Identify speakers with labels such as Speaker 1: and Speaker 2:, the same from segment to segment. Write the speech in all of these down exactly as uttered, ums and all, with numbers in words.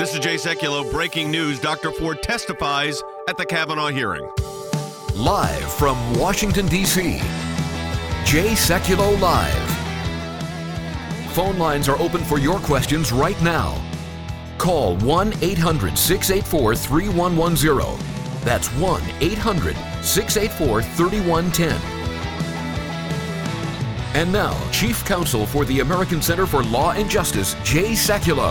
Speaker 1: This is Jay Sekulow. Breaking news. Doctor Ford testifies at the Kavanaugh hearing.
Speaker 2: Live from Washington, D C, Jay Sekulow Live. Phone lines are open for your questions right now. Call one eight hundred six eight four three one one zero. That's one eight hundred six eight four three one one zero. And now, Chief Counsel for the American Center for Law and Justice, Jay Sekulow.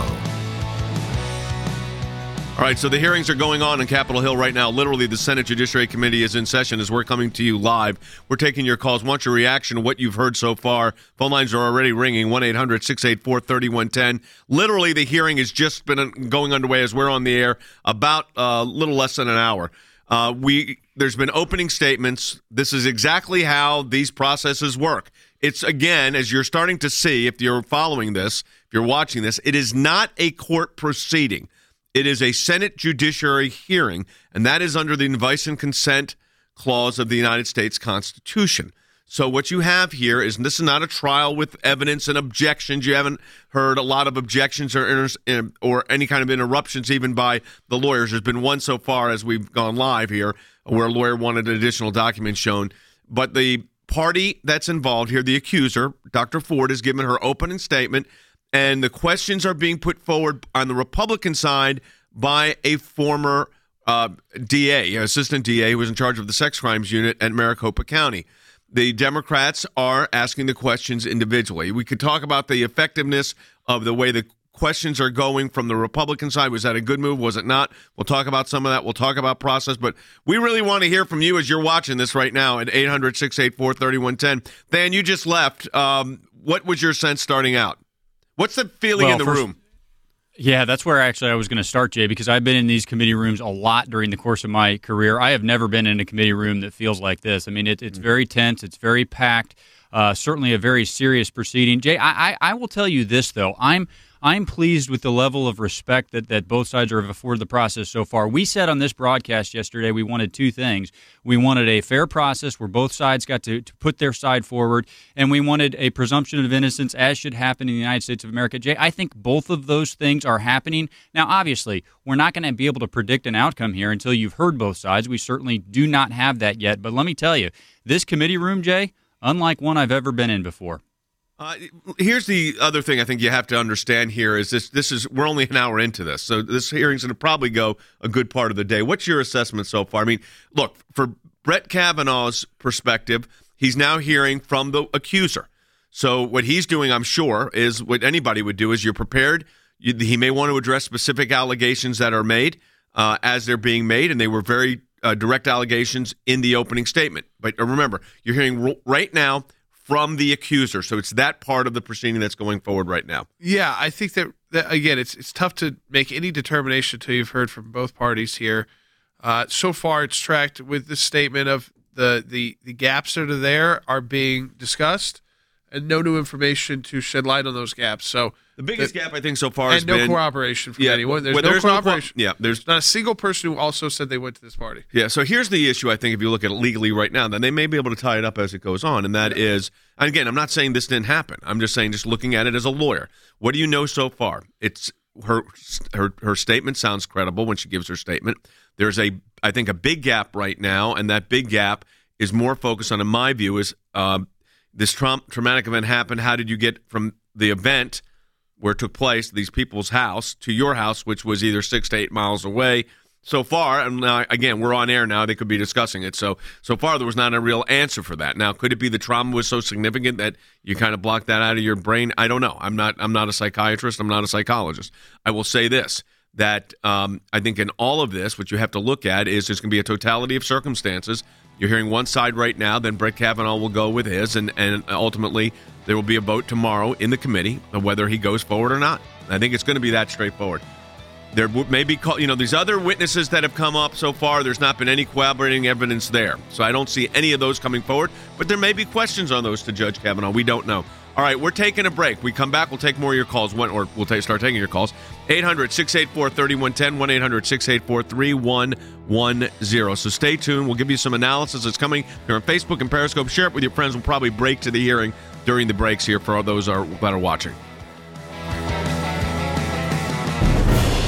Speaker 1: All right, so the hearings are going on in Capitol Hill right now. Literally, the Senate Judiciary Committee is in session as we're coming to you live. We're taking your calls. Want your reaction to what you've heard so far? Phone lines are already ringing, one eight hundred six eight four three one one zero. Literally, the hearing has just been going underway as we're on the air about a uh, little less than an hour. Uh, we There's been opening statements. This is exactly how these processes work. It's, again, as you're starting to see, if you're following this, if you're watching this, it is not a court proceeding. It is a Senate Judiciary hearing, and that is under the Advice and Consent Clause of the United States Constitution. So what you have here is, this is not a trial with evidence and objections. You haven't heard a lot of objections or inter- or any kind of interruptions even by the lawyers. There's been one so far as we've gone live here where a lawyer wanted additional documents shown. But the party that's involved here, the accuser, Doctor Ford, has given her opening statement, and the questions are being put forward on the Republican side by a former uh, D A, assistant D A, who was in charge of the sex crimes unit at Maricopa County. The Democrats are asking the questions individually. We could talk about the effectiveness of the way the questions are going from the Republican side. Was that a good move? Was it not? We'll talk about some of that. We'll talk about process. But we really want to hear from you as you're watching this right now at eight hundred six eight four three one one zero. Than, you just left. Um, what was your sense starting out? What's the feeling
Speaker 3: well,
Speaker 1: in the
Speaker 3: first,
Speaker 1: room?
Speaker 3: Yeah, that's where actually I was going to start, Jay, because I've been in these committee rooms a lot during the course of my career. I have never been in a committee room that feels like this. I mean, it, it's very tense. It's very packed. Uh, certainly a very serious proceeding. Jay, I, I, I will tell you this, though. I'm I'm pleased with the level of respect that, that both sides have afforded the process so far. We said on this broadcast yesterday we wanted two things. We wanted a fair process where both sides got to, to put their side forward, and we wanted a presumption of innocence, as should happen in the United States of America. Jay, I think both of those things are happening. Now, obviously, we're not going to be able to predict an outcome here until you've heard both sides. We certainly do not have that yet. But let me tell you, this committee room, Jay, unlike one I've ever been in before.
Speaker 1: Uh, here's the other thing I think you have to understand here is this, this is, we're only an hour into this, so this hearing's going to probably go a good part of the day. What's your assessment so far? I mean, look, for Brett Kavanaugh's perspective, he's now hearing from the accuser. So what he's doing, I'm sure, is what anybody would do is you're prepared. You, he may want to address specific allegations that are made uh, as they're being made, and they were very uh, direct allegations in the opening statement. But remember, you're hearing r- right now from the accuser. So it's that part of the proceeding that's going forward right now.
Speaker 4: Yeah, I think that, that again, it's it's tough to make any determination until you've heard from both parties here. Uh, so far, it's tracked with the statement of the, the, the gaps that are there are being discussed and no new information to shed light on those gaps. So
Speaker 1: the biggest
Speaker 4: the,
Speaker 1: gap, I think, so far
Speaker 4: and
Speaker 1: has
Speaker 4: no
Speaker 1: been...
Speaker 4: cooperation from
Speaker 1: yeah,
Speaker 4: anyone. There's
Speaker 1: well,
Speaker 4: no
Speaker 1: there's
Speaker 4: cooperation.
Speaker 1: No co- yeah, there's
Speaker 4: not a single person who also said they went to this party.
Speaker 1: Yeah, so here's the issue, I think, if you look at it legally right now, then they may be able to tie it up as it goes on, and that yeah. is, and again, I'm not saying this didn't happen. I'm just saying, just looking at it as a lawyer, what do you know so far? It's her her her statement sounds credible when she gives her statement. There's a, I think, a big gap right now, and that big gap is more focused on, in my view, is uh, this tra- traumatic event happened. How did you get from the event where it took place, these people's house, to your house, which was either six to eight miles away? So far, and now, again, we're on air now, they could be discussing it. So so far, there was not a real answer for that. Now, could it be the trauma was so significant that you kind of blocked that out of your brain? I don't know. I'm not I'm not a psychiatrist. I'm not a psychologist. I will say this, that um, I think in all of this, what you have to look at is there's going to be a totality of circumstances. You're hearing one side right now, then Brett Kavanaugh will go with his, and, and ultimately there will be a vote tomorrow in the committee of whether he goes forward or not. I think it's going to be that straightforward. There may be, you know, these other witnesses that have come up so far, there's not been any corroborating evidence there. So I don't see any of those coming forward, but there may be questions on those to Judge Kavanaugh. We don't know. All right, we're taking a break. We come back, we'll take more of your calls, or we'll take, start taking your calls. eight hundred six eight four three one one zero, one eight hundred six eight four three one one zero. So stay tuned. We'll give you some analysis that's coming here on Facebook and Periscope. Share it with your friends. We'll probably break to the hearing during the breaks here for all those are, that are watching.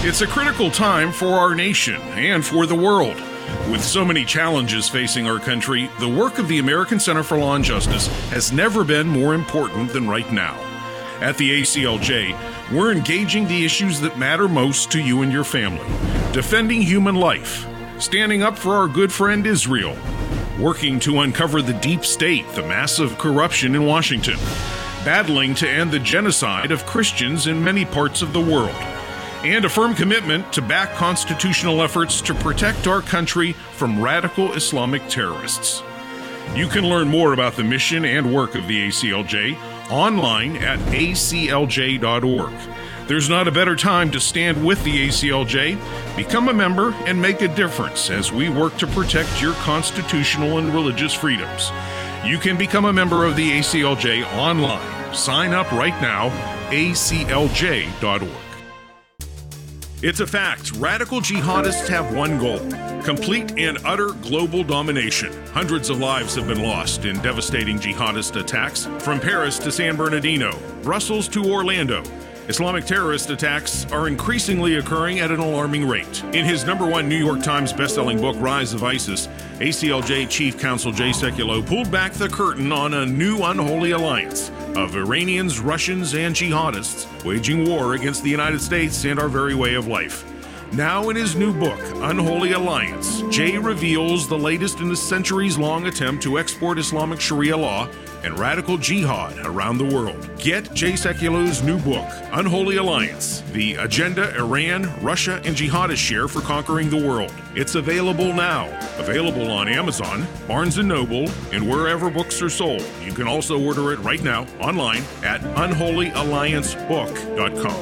Speaker 5: It's a critical time for our nation and for the world. With so many challenges facing our country, the work of the American Center for Law and Justice has never been more important than right now. At the A C L J, we're engaging the issues that matter most to you and your family, defending human life, standing up for our good friend Israel, working to uncover the deep state, the massive corruption in Washington, battling to end the genocide of Christians in many parts of the world, and a firm commitment to back constitutional efforts to protect our country from radical Islamic terrorists. You can learn more about the mission and work of the A C L J online at A C L J dot org. There's not a better time to stand with the A C L J. Become a member and make a difference as we work to protect your constitutional and religious freedoms. You can become a member of the A C L J online. Sign up right now, A C L J dot org. It's a fact. Radical jihadists have one goal: complete and utter global domination. Hundreds of lives have been lost in devastating jihadist attacks, from Paris to San Bernardino, Brussels to Orlando. Islamic terrorist attacks are increasingly occurring at an alarming rate. In his number one New York Times bestselling book, Rise of ISIS, A C L J Chief Counsel Jay Sekulow pulled back the curtain on a new unholy alliance of Iranians, Russians, and jihadists waging war against the United States and our very way of life. Now in his new book, Unholy Alliance, Jay reveals the latest in a centuries-long attempt to export Islamic Sharia law and radical jihad around the world. Get Jay Sekulow's new book, Unholy Alliance, The Agenda Iran, Russia, and Jihadists Share for Conquering the World. It's available now. Available on Amazon, Barnes and Noble, and wherever books are sold. You can also order it right now online at unholy alliance book dot com.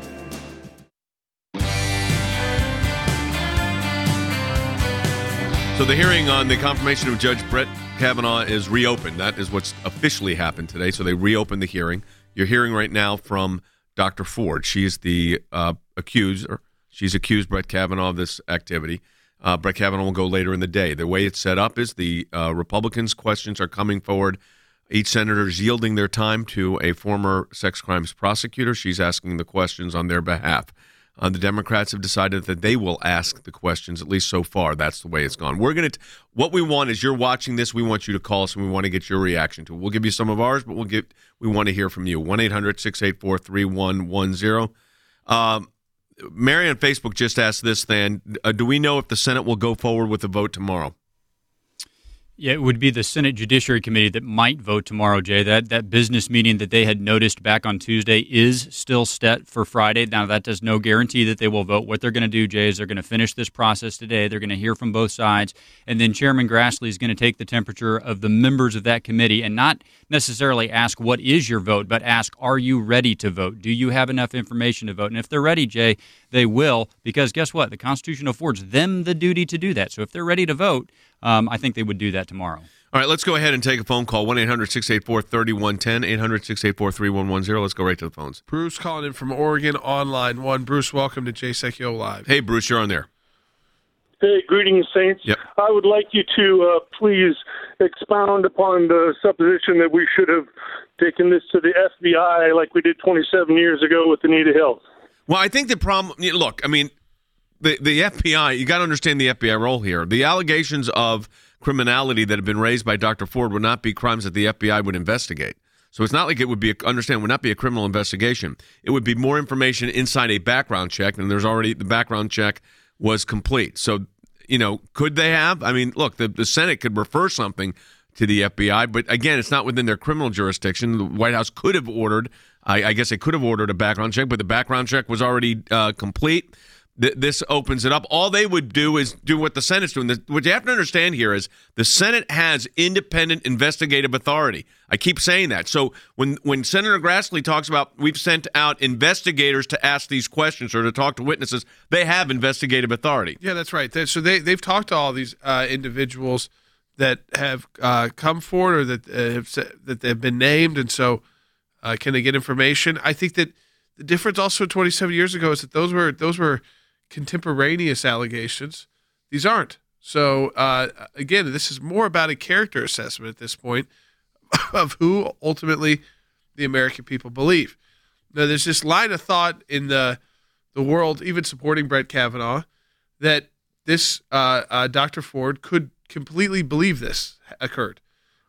Speaker 1: So the hearing on the confirmation of Judge Brett Kavanaugh is reopened. That is what's officially happened today. So they reopened the hearing. You're hearing right now from Doctor Ford. She's the uh, accuser. She's accused Brett Kavanaugh of this activity. Uh, Brett Kavanaugh will go later in the day. The way it's set up is the uh, Republicans' questions are coming forward. Each senator is yielding their time to a former sex crimes prosecutor. She's asking the questions on their behalf. Uh, the Democrats have decided that they will ask the questions, at least so far. That's the way it's gone. We're going to, what we want is you're watching this. We want you to call us and we want to get your reaction to it. We'll give you some of ours, but we'll get, we want to hear from you. one eight hundred six eight four three one one zero. Um, Mary on Facebook just asked this, Than. Uh, do we know if the Senate will go forward with the vote tomorrow?
Speaker 3: Yeah, it would be the Senate Judiciary Committee that might vote tomorrow, Jay. That that business meeting that they had noticed back on Tuesday is still set for Friday. Now, that does no guarantee that they will vote. What they're going to do, Jay, is they're going to finish this process today. They're going to hear from both sides. And then Chairman Grassley is going to take the temperature of the members of that committee and not necessarily ask, what is your vote, but ask, are you ready to vote? Do you have enough information to vote? And if they're ready, Jay, they will, because guess what? The Constitution affords them the duty to do that. So if they're ready to vote, um, I think they would do that tomorrow.
Speaker 1: All right, let's go ahead and take a phone call. one eight hundred six eight four three one one zero, eight hundred six eight four three one one zero. Let's go right to the phones.
Speaker 4: Bruce calling in from Oregon on line one. Bruce, welcome to Jay Sekulow Live.
Speaker 1: Hey, Bruce, you're on there.
Speaker 6: Hey, greetings, Saints.
Speaker 1: Yep.
Speaker 6: I would like you to uh, please expound upon the supposition that we should have taken this to the F B I like we did twenty-seven years ago with Anita Hill.
Speaker 1: Well, I think the problem, look, I mean, the, the F B I, you got to understand the F B I role here. The allegations of criminality that have been raised by Doctor Ford would not be crimes that the F B I would investigate. So it's not like it would be, a, understand, would not be a criminal investigation. It would be more information inside a background check, and there's already, the background check was complete. So, you know, could they have? I mean, look, the, the Senate could refer something to the F B I, but again, it's not within their criminal jurisdiction. The White House could have ordered, I, I guess they could have ordered a background check, but the background check was already uh, complete. Th- this opens it up. All they would do is do what the Senate's doing. The, what you have to understand here is the Senate has independent investigative authority. I keep saying that. So when, when Senator Grassley talks about we've sent out investigators to ask these questions or to talk to witnesses, they have investigative authority.
Speaker 4: Yeah, that's right. They, so they, they've talked to all these uh, individuals that have uh, come forward or that uh, have said, that they've been named, and so uh, can they get information? I think that the difference also twenty-seven years ago is that those were those were contemporaneous allegations. These aren't. So uh, again, this is more about a character assessment at this point of who ultimately the American people believe. Now, there's this line of thought in the the world, even supporting Brett Kavanaugh, that this uh, uh, Doctor Ford could completely believe this occurred.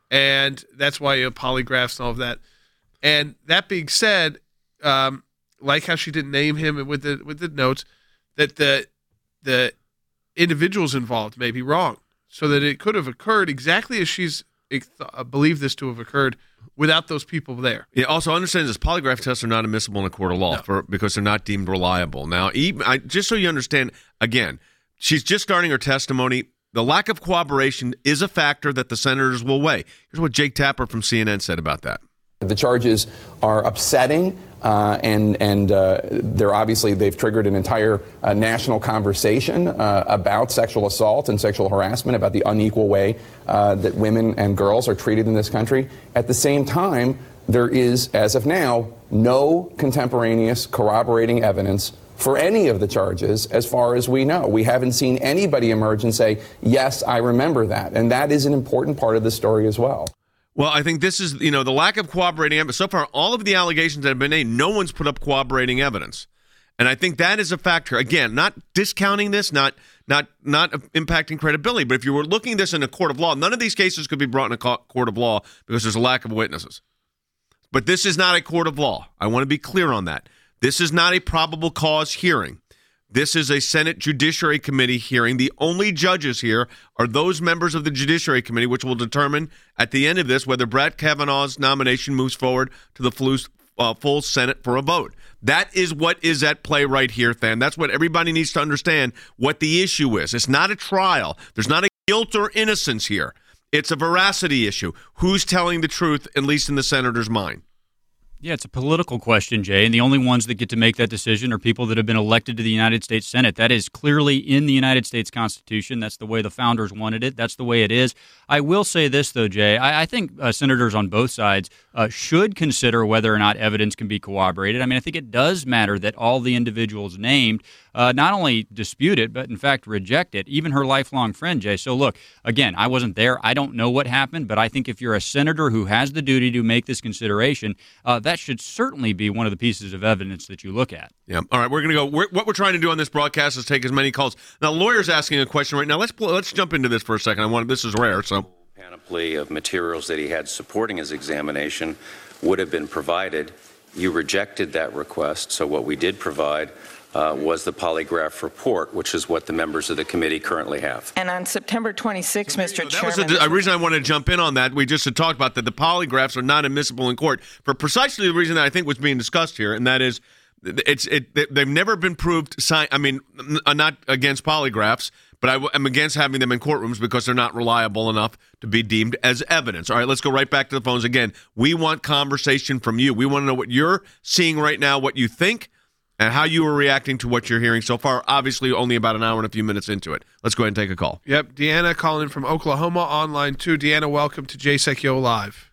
Speaker 4: And that's why you know, polygraphs and all of that. And that being said, um, like how she didn't name him with the with the notes, that the the individuals involved may be wrong, so that it could have occurred exactly as she's uh, believed this to have occurred without those people there.
Speaker 1: Yeah. Also, understand this: polygraph tests are not admissible in a court of law
Speaker 4: No.
Speaker 1: for because they're not deemed reliable. Now, even I, just so you understand, again, she's just starting her testimony. The lack of cooperation is a factor that the senators will weigh. Here's what Jake Tapper from C N N said about that.
Speaker 7: The charges are upsetting, uh, and and uh, they're obviously they've triggered an entire uh, national conversation uh, about sexual assault and sexual harassment, about the unequal way uh, that women and girls are treated in this country. At the same time, there is, as of now, no contemporaneous corroborating evidence for any of the charges, as far as we know. We haven't seen anybody emerge and say, yes, I remember that. And that is an important part of the story as well.
Speaker 1: Well, I think this is, you know, the lack of cooperating evidence. So far, all of the allegations that have been made, no one's put up cooperating evidence. And I think that is a factor. Again, not discounting this, not not not impacting credibility. But if you were looking at this in a court of law, none of these cases could be brought in a court of law because there's a lack of witnesses. But this is not a court of law. I want to be clear on that. This is not a probable cause hearing. This is a Senate Judiciary Committee hearing. The only judges here are those members of the Judiciary Committee, which will determine at the end of this whether Brett Kavanaugh's nomination moves forward to the full, uh, full Senate for a vote. That is what is at play right here, Than. That's what everybody needs to understand what the issue is. It's not a trial. There's not a guilt or innocence here. It's a veracity issue. Who's telling the truth, at least in the senator's mind?
Speaker 3: Yeah, it's a political question, Jay, and the only ones that get to make that decision are people that have been elected to the United States Senate. That is clearly in the United States Constitution. That's the way the founders wanted it. That's the way it is. I will say this, though, Jay. I, I think uh, senators on both sides uh, should consider whether or not evidence can be corroborated. I mean, I think it does matter that all the individuals named uh, not only dispute it, but in fact reject it, even her lifelong friend, Jay. So, look, again, I wasn't there. I don't know what happened, but I think if you're a senator who has the duty to make this consideration, uh, that should certainly be one of the pieces of evidence that you look at.
Speaker 1: Yeah. All right, we're going to go. We're, what we're trying to do on this broadcast is take as many calls. Now, lawyer's asking a question right now. Let's let's jump into this for a second. I want this is rare, so
Speaker 8: panoply of materials that he had supporting his examination would have been provided. You rejected that request, so what we did provide uh, was the polygraph report, which is what the members of the committee currently have.
Speaker 9: And on September twenty-sixth, Mister
Speaker 1: that
Speaker 9: Chairman,
Speaker 1: was a, a reason I wanted to jump in on that. We just had talked about that the polygraphs are not admissible in court for precisely the reason that I think was being discussed here, and that is it's it they've never been proved. I mean, not against polygraphs, but I, I'm against having them in courtrooms because they're not reliable enough to be deemed as evidence. All right, let's go right back to the phones again. We want conversation from you. We want to know what you're seeing right now, what you think, and how you are reacting to what you're hearing so far. Obviously, only about an hour and a few minutes into it. Let's go ahead and take a call.
Speaker 4: Yep, Deanna calling in from Oklahoma on line two. Deanna, welcome to Jay Sekulow Live.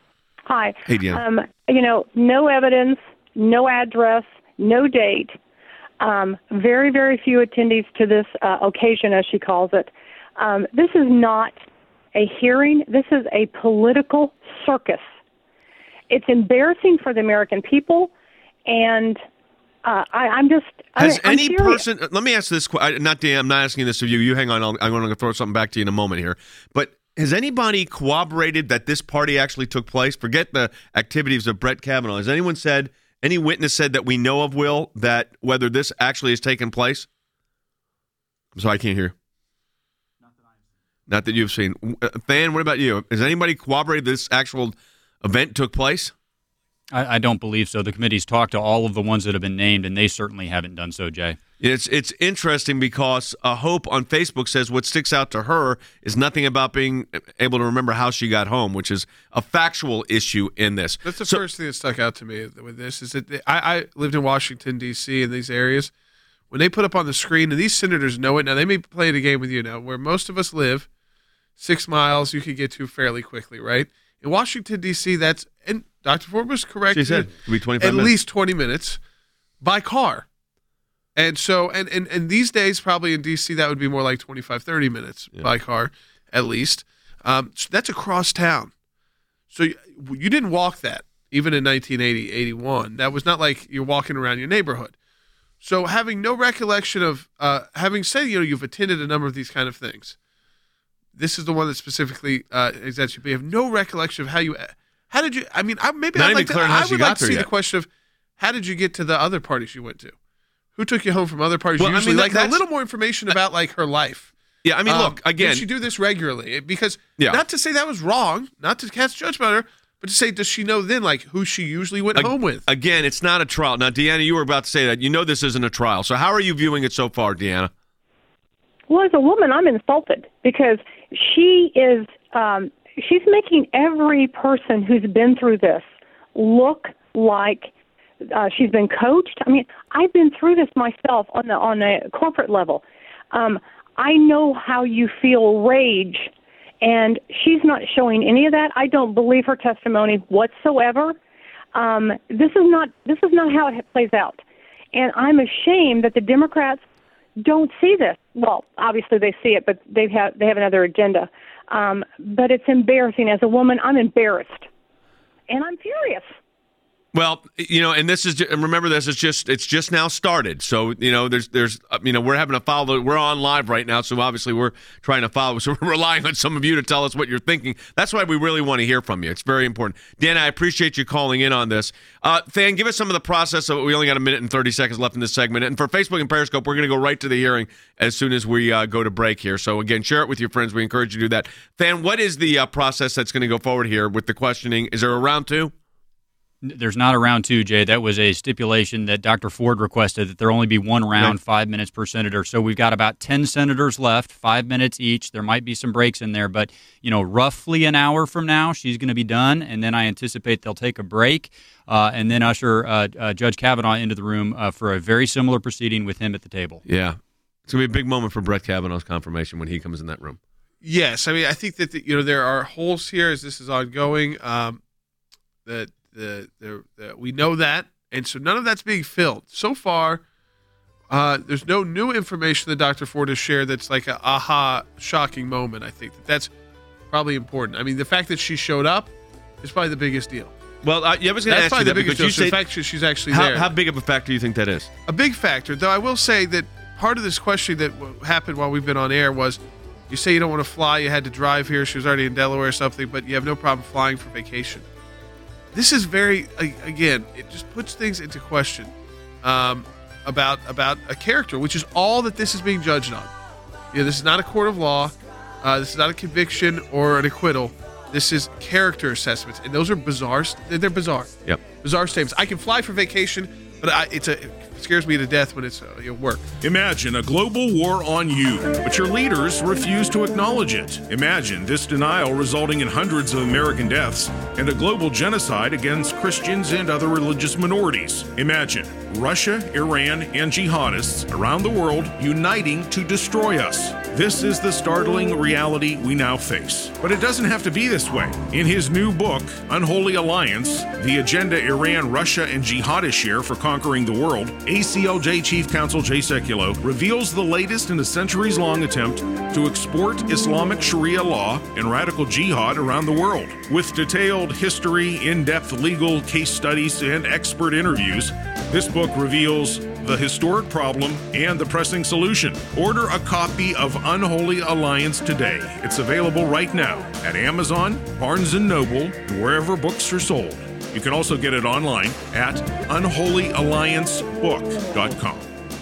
Speaker 10: Hi.
Speaker 1: Hey, Deanna.
Speaker 10: Um, you know, no evidence, no address, no date. Um, very, very few attendees to this uh, occasion, as she calls it. Um, this is not a hearing. This is a political circus. It's embarrassing for the American people, and uh, I, I'm just
Speaker 1: Has
Speaker 10: I, I'm
Speaker 1: any
Speaker 10: serious.
Speaker 1: person? Let me ask this. Not Dan. I'm not asking this of you. You hang on. I'll, I'm going to throw something back to you in a moment here. But has anybody corroborated that this party actually took place? Forget the activities of Brett Kavanaugh. Has anyone said? Any witness said that we know of, Will, that whether this actually has taken place? I'm sorry, I can't hear. Not that I've seen. Not that you've seen. Than, what about you? Has anybody corroborated this actual event took place?
Speaker 3: I, I don't believe so. The committee's talked to all of the ones that have been named, and they certainly haven't done so, Jay.
Speaker 1: It's it's interesting because uh, Hope on Facebook says what sticks out to her is nothing about being able to remember how she got home, which is a factual issue in this.
Speaker 4: That's the
Speaker 1: So-
Speaker 4: first thing that stuck out to me with this is that I, I lived in Washington, D C, in these areas. When they put up on the screen, and these senators know it, now they may play a game with you now, where most of us live, six miles you could get to fairly quickly, right? In Washington, D C, that's, and Doctor Ford was correct,
Speaker 1: She said it could be twenty-five
Speaker 4: at
Speaker 1: minutes.
Speaker 4: least twenty minutes by car. And so, and, and, and these days, probably in D C, that would be more like twenty-five, thirty minutes
Speaker 1: Yeah.
Speaker 4: by car, at least. Um, so that's across town. So you, you didn't walk that, even in nineteen eighty, eighty-one. That was not like you're walking around your neighborhood. So having no recollection of, uh, having said, you know, you've attended a number of these kind of things, this is the one that specifically uh, exempts you, but you have no recollection of how you, how did you, I mean, I, maybe
Speaker 1: Not
Speaker 4: I'd
Speaker 1: even
Speaker 4: like to,
Speaker 1: clear how
Speaker 4: I
Speaker 1: she
Speaker 4: would
Speaker 1: got
Speaker 4: like to
Speaker 1: there
Speaker 4: see
Speaker 1: yet.
Speaker 4: the question of how did you get to the other parties you went to? Who took you home from other parties?
Speaker 1: Well, I
Speaker 4: Usually,
Speaker 1: mean, that-
Speaker 4: like a
Speaker 1: that's-
Speaker 4: little more information about like her life.
Speaker 1: Yeah, I mean,
Speaker 4: Um,
Speaker 1: look, again.
Speaker 4: did she do this regularly? Because
Speaker 1: Yeah.
Speaker 4: not to say that was wrong, not to cast judgment on her, but to say, does she know then, like, who she usually went
Speaker 1: Ag-
Speaker 4: home with?
Speaker 1: Again, it's not a trial. Now, Deanna, you were about to say that. You know this isn't a trial. So how are you viewing it so far, Deanna?
Speaker 10: Well, as a woman, I'm insulted because she is, um, she's making every person who's been through this look like uh, she's been coached. I mean, I've been through this myself on the on a corporate level. Um, I know how you feel rage, and she's not showing any of that. I don't believe her testimony whatsoever. Um, this is not this is not how it plays out, and I'm ashamed that the Democrats don't see this. Well, obviously they see it, but they have they have another agenda. Um, but it's embarrassing. As a woman, I'm embarrassed, and I'm furious.
Speaker 1: Well, you know, and this is ju- and remember this is just it's just now started. So you know, there's there's uh, you know we're having to follow. We're on live right now, so obviously we're trying to follow. So we're relying on some of you to tell us what you're thinking. That's why we really want to hear from you. It's very important. Dan, I appreciate you calling in on this. Uh, Than, give us some of the process. Of, we only got a minute and thirty seconds left in this segment. And for Facebook and Periscope, we're going to go right to the hearing as soon as we uh, go to break here. So again, share it with your friends. We encourage you to do that. Than, what is the uh, process that's going to go forward here with the questioning? Is there a round two?
Speaker 3: There's not a round two, Jay. That was a stipulation that Doctor Ford requested, that there only be one round,
Speaker 1: Right.
Speaker 3: five minutes per senator. So we've got about ten senators left, five minutes each. There might be some breaks in there, but you know, roughly an hour from now, she's going to be done, and then I anticipate they'll take a break uh, and then usher uh, uh, Judge Kavanaugh into the room uh, for a very similar proceeding with him at the table.
Speaker 1: Yeah. It's going to be a big moment for Brett Kavanaugh's confirmation when he comes in that room.
Speaker 4: Yes, I mean, I think that the, you know there are holes here as this is ongoing. Um, that the, the the we know that, and so none of that's being filled so far. Uh, there's no new information that Doctor Ford has shared that's like a aha, shocking moment. I think that that's probably important. I mean, the fact that she showed up is probably the biggest deal.
Speaker 1: Well, uh, yeah, I was going to
Speaker 4: That's
Speaker 1: ask you
Speaker 4: probably
Speaker 1: that
Speaker 4: the biggest
Speaker 1: because you
Speaker 4: deal. So
Speaker 1: say
Speaker 4: the fact that she's actually
Speaker 1: how,
Speaker 4: there.
Speaker 1: how big of a factor do you think that is?
Speaker 4: A big factor, though I will say that part of this question that w- happened while we've been on air was you say you don't want to fly, you had to drive here, she was already in Delaware or something, but you have no problem flying for vacation. This is very, a- again, it just puts things into question um, about about a character, which is all that this is being judged on. You know, this is not a court of law. Uh, this is not a conviction or an acquittal. This is character assessments, and those are bizarre. They're bizarre.
Speaker 1: Yep.
Speaker 4: Bizarre statements. I can fly for vacation, but I, it's a, it scares me to death when it's uh, you know, work.
Speaker 5: Imagine a global war on you, but your leaders refuse to acknowledge it. Imagine this denial resulting in hundreds of American deaths and a global genocide against Christians and other religious minorities. Imagine Russia, Iran, and jihadists around the world uniting to destroy us. This is the startling reality we now face. But it doesn't have to be this way. In his new book, Unholy Alliance, The Agenda Iran, Russia, and Jihadists Share for Conquering the World, A C L J Chief Counsel Jay Sekulow reveals the latest in a centuries-long attempt to export Islamic Sharia law and radical jihad around the world. With detailed history, in-depth legal case studies, and expert interviews, this book reveals the historic problem and the pressing solution. Order a copy of Unholy Alliance today. It's available right now at Amazon, Barnes and Noble, and wherever books are sold. You can also get it online at unholy alliance book dot com.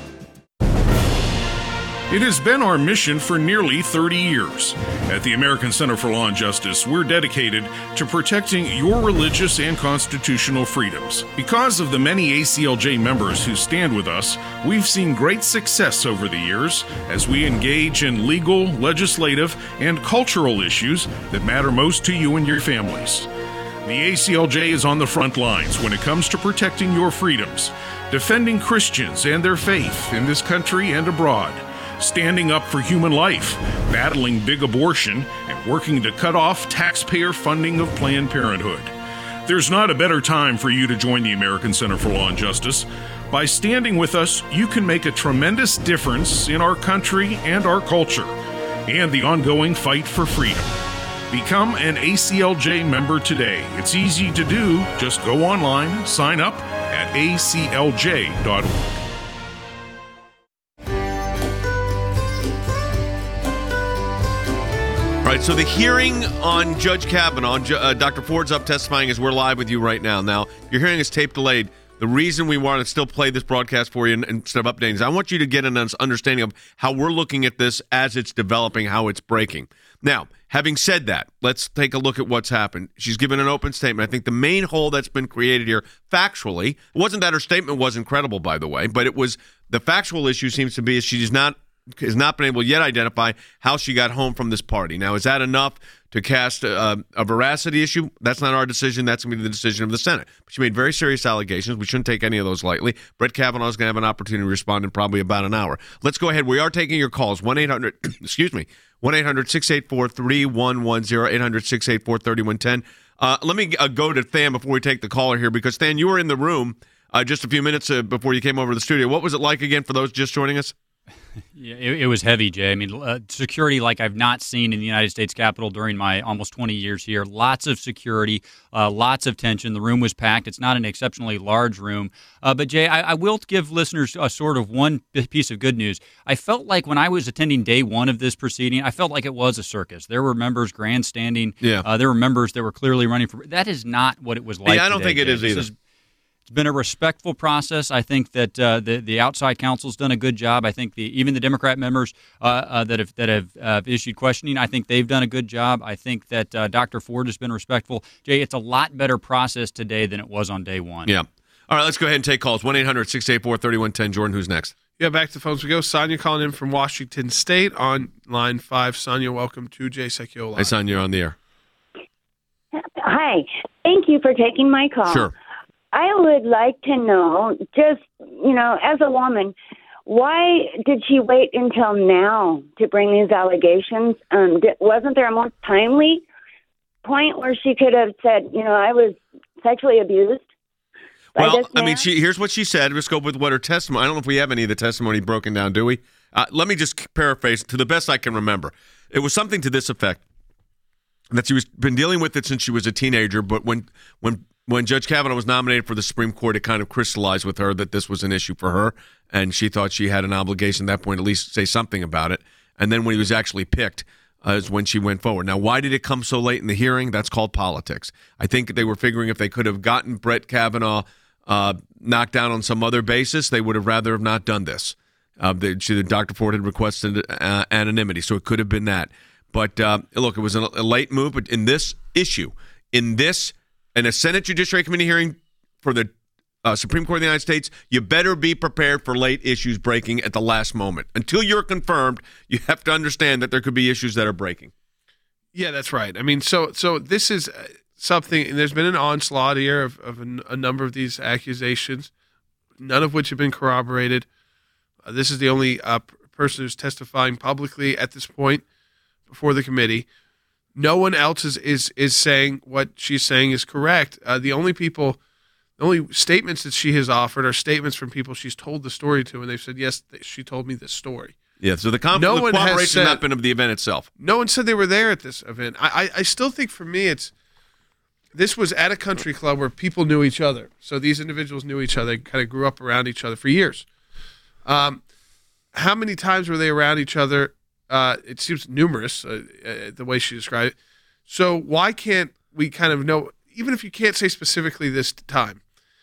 Speaker 5: It has been our mission for nearly thirty years. At the American Center for Law and Justice, we're dedicated to protecting your religious and constitutional freedoms. Because of the many A C L J members who stand with us, we've seen great success over the years as we engage in legal, legislative, and cultural issues that matter most to you and your families. The A C L J is on the front lines when it comes to protecting your freedoms, defending Christians and their faith in this country and abroad, standing up for human life, battling big abortion, and working to cut off taxpayer funding of Planned Parenthood. There's not a better time for you to join the American Center for Law and Justice. By standing with us, you can make a tremendous difference in our country and our culture, and the ongoing fight for freedom. Become an A C L J member today. It's easy to do. Just go online, sign up at A C L J dot org.
Speaker 1: right, so the hearing on Judge Kavanaugh, uh, Doctor Ford's up testifying as we're live with you right now. Now, if your hearing is tape delayed, the reason we want to still play this broadcast for you instead of updating is I want you to get an understanding of how we're looking at this as it's developing, how it's breaking. Now, having said that, let's take a look at what's happened. She's given an open statement. I think the main hole that's been created here, factually, it wasn't that her statement wasn't credible, by the way, but it was the factual issue seems to be is she's not has not been able to yet identify how she got home from this party. Now, is that enough to cast a, a veracity issue? That's not our decision. That's going to be the decision of the Senate. But she made very serious allegations. We shouldn't take any of those lightly. Brett Kavanaugh is going to have an opportunity to respond in probably about an hour. Let's go ahead. We are taking your calls. one eight hundred, excuse me, one eight hundred six eight four three one one zero, eight hundred six eight four three one one zero. Uh, let me uh, go to Than before we take the caller here, because, Than, you were in the room uh, just a few minutes uh, before you came over to the studio. What was it like again for those just joining us?
Speaker 3: Yeah, it, it was heavy, Jay. I mean, uh, security like I've not seen in the United States Capitol during my almost twenty years here. Lots of security, uh, lots of tension. The room was packed. It's not an exceptionally large room. Uh, but, Jay, I, I will give listeners a sort of one piece of good news. I felt like when I was attending day one of this proceeding, I felt like it was a circus. There were members grandstanding.
Speaker 1: Yeah.
Speaker 3: Uh, there were members that were clearly running for – that is not what it was like
Speaker 1: Yeah, I don't
Speaker 3: today,
Speaker 1: think it
Speaker 3: Jay.
Speaker 1: is
Speaker 3: This
Speaker 1: either.
Speaker 3: is, It's been a respectful process. I think that uh, the the outside counsel's done a good job. I think the even the Democrat members uh, uh, that have that have uh, issued questioning, I think they've done a good job. I think that uh, Doctor Ford has been respectful. Jay, it's a lot better process today than it was on day one.
Speaker 1: Yeah. All right, let's go ahead and take calls. one eight hundred six eight four three one one zero. Jordan, who's next?
Speaker 4: Yeah, back to the phones we go. Sonia calling in from Washington State on line five. Sonia, welcome to Jay Sekulow Live.
Speaker 1: Hey, Sonia, you're on the air.
Speaker 11: Hi. Thank you for taking my call.
Speaker 1: Sure.
Speaker 11: I would like to know, just, you know, as a woman, why did she wait until now to bring these allegations? Um, did, wasn't there a more timely point where she could have said, you know, I was sexually abused? by
Speaker 1: Well,
Speaker 11: this
Speaker 1: I mean,
Speaker 11: man?
Speaker 1: she here's what she said. Let's go with what her testimony. I don't know if we have any of the testimony broken down, do we? Uh, let me just paraphrase to the best I can remember. It was something to this effect, that she was been dealing with it since she was a teenager, but when when when Judge Kavanaugh was nominated for the Supreme Court, it kind of crystallized with her that this was an issue for her, and she thought she had an obligation at that point at least say something about it. And then when he was actually picked uh, is when she went forward. Now, why did it come so late in the hearing? That's called politics. I think they were figuring if they could have gotten Brett Kavanaugh uh, knocked down on some other basis, they would have rather have not done this. Uh, they, she, Doctor Ford had requested uh, anonymity, so it could have been that. But uh, look, it was a, a late move. But in this issue, in this, in a Senate Judiciary Committee hearing for the uh, Supreme Court of the United States, you better be prepared for late issues breaking at the last moment. Until you're confirmed, you have to understand that there could be issues that are breaking.
Speaker 4: Yeah, that's right. I mean, so so this is something, and there's been an onslaught here of, of a, a number of these accusations, none of which have been corroborated. Uh, this is the only uh, person who's testifying publicly at this point before the committee. No one else is is, is saying what she's saying is correct. Uh, the only people, the only statements that she has offered are statements from people she's told the story to, and they've said, yes, she told me this story.
Speaker 1: Yeah, so the conflict
Speaker 4: No
Speaker 1: no
Speaker 4: one has
Speaker 1: cooperation
Speaker 4: said-
Speaker 1: has not been of the event itself.
Speaker 4: No one said they were there at this event. I, I, I still think for me it's this was at a country club where people knew each other. So these individuals knew each other, kind of grew up around each other for years. Um, how many times were they around each other? Uh, it seems numerous, uh, uh, the way she described it. So why can't we kind of know, even if you can't say specifically this time,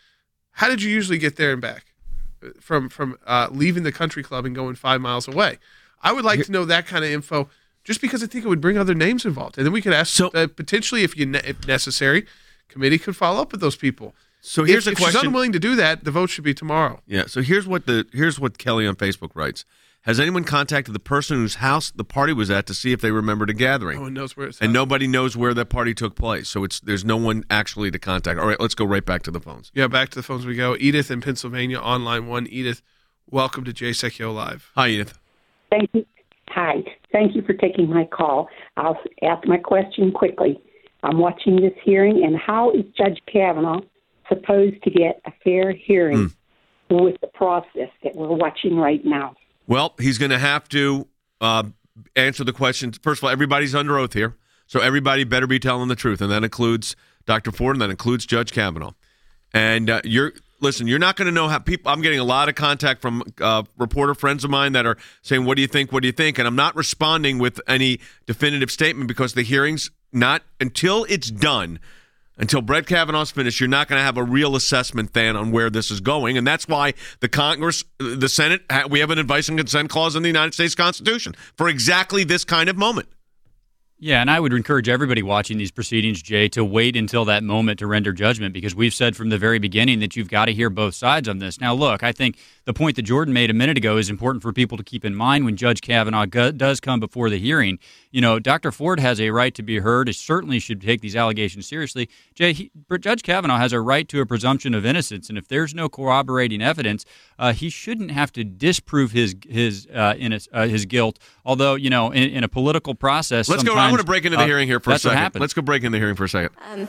Speaker 4: how did you usually get there and back from from uh, leaving the country club and going five miles away? I would like to know that kind of info, just because I think it would bring other names involved, and then we could ask
Speaker 1: So-
Speaker 4: uh, potentially, if you ne- if necessary, committee could follow up with those people.
Speaker 1: So here's
Speaker 4: if,
Speaker 1: a
Speaker 4: if she's
Speaker 1: question.
Speaker 4: unwilling to do that, the vote should be tomorrow.
Speaker 1: Yeah, so here's what the here's what Kelly on Facebook writes. Has anyone contacted the person whose house the party was at to see if they remembered a gathering?
Speaker 4: No one knows where it's
Speaker 1: And
Speaker 4: at.
Speaker 1: nobody knows where that party took place. So it's there's no one actually to contact. All right, let's go right back to the phones.
Speaker 4: Yeah, back to the phones we go. Edith in Pennsylvania on line one. Edith, welcome to Jay Sekulow Live.
Speaker 1: Hi, Edith.
Speaker 12: Thank you. Hi. Thank you for taking my call. I'll ask my question quickly. I'm watching this hearing, and how is Judge Kavanaugh supposed to get a fair hearing
Speaker 1: Mm.
Speaker 12: with the process that we're watching right now?
Speaker 1: Well, he's going to have to uh, answer the questions. First of all, everybody's under oath here, so everybody better be telling the truth, and that includes Doctor Ford, and that includes Judge Kavanaugh. And uh, you're listen, you're not going to know how people. I'm getting a lot of contact from uh, reporter friends of mine that are saying, "What do you think? What do you think?" And I'm not responding with any definitive statement because the hearing's not until it's done. Until Brett Kavanaugh's finished, you're not going to have a real assessment then on where this is going. And that's why the Congress, the Senate, we have an advice and consent clause in the United States Constitution for exactly this kind of moment.
Speaker 3: Yeah, and I would encourage everybody watching these proceedings, Jay, to wait until that moment to render judgment, because we've said from the very beginning that you've got to hear both sides on this. Now, look, I think the point that Jordan made a minute ago is important for people to keep in mind when Judge Kavanaugh go- does come before the hearing. You know, Doctor Ford has a right to be heard. He certainly should take these allegations seriously. Jay, he, Judge Kavanaugh has a right to a presumption of innocence, and if there's no corroborating evidence, uh, he shouldn't have to disprove his his uh, in his, uh, his guilt. Although, you know, in, in a political process,
Speaker 1: let's go. I want to break into the
Speaker 3: uh,
Speaker 1: hearing here for a
Speaker 3: that's what
Speaker 1: second.
Speaker 3: happened.
Speaker 1: Let's go break into the hearing for a second.
Speaker 13: Um,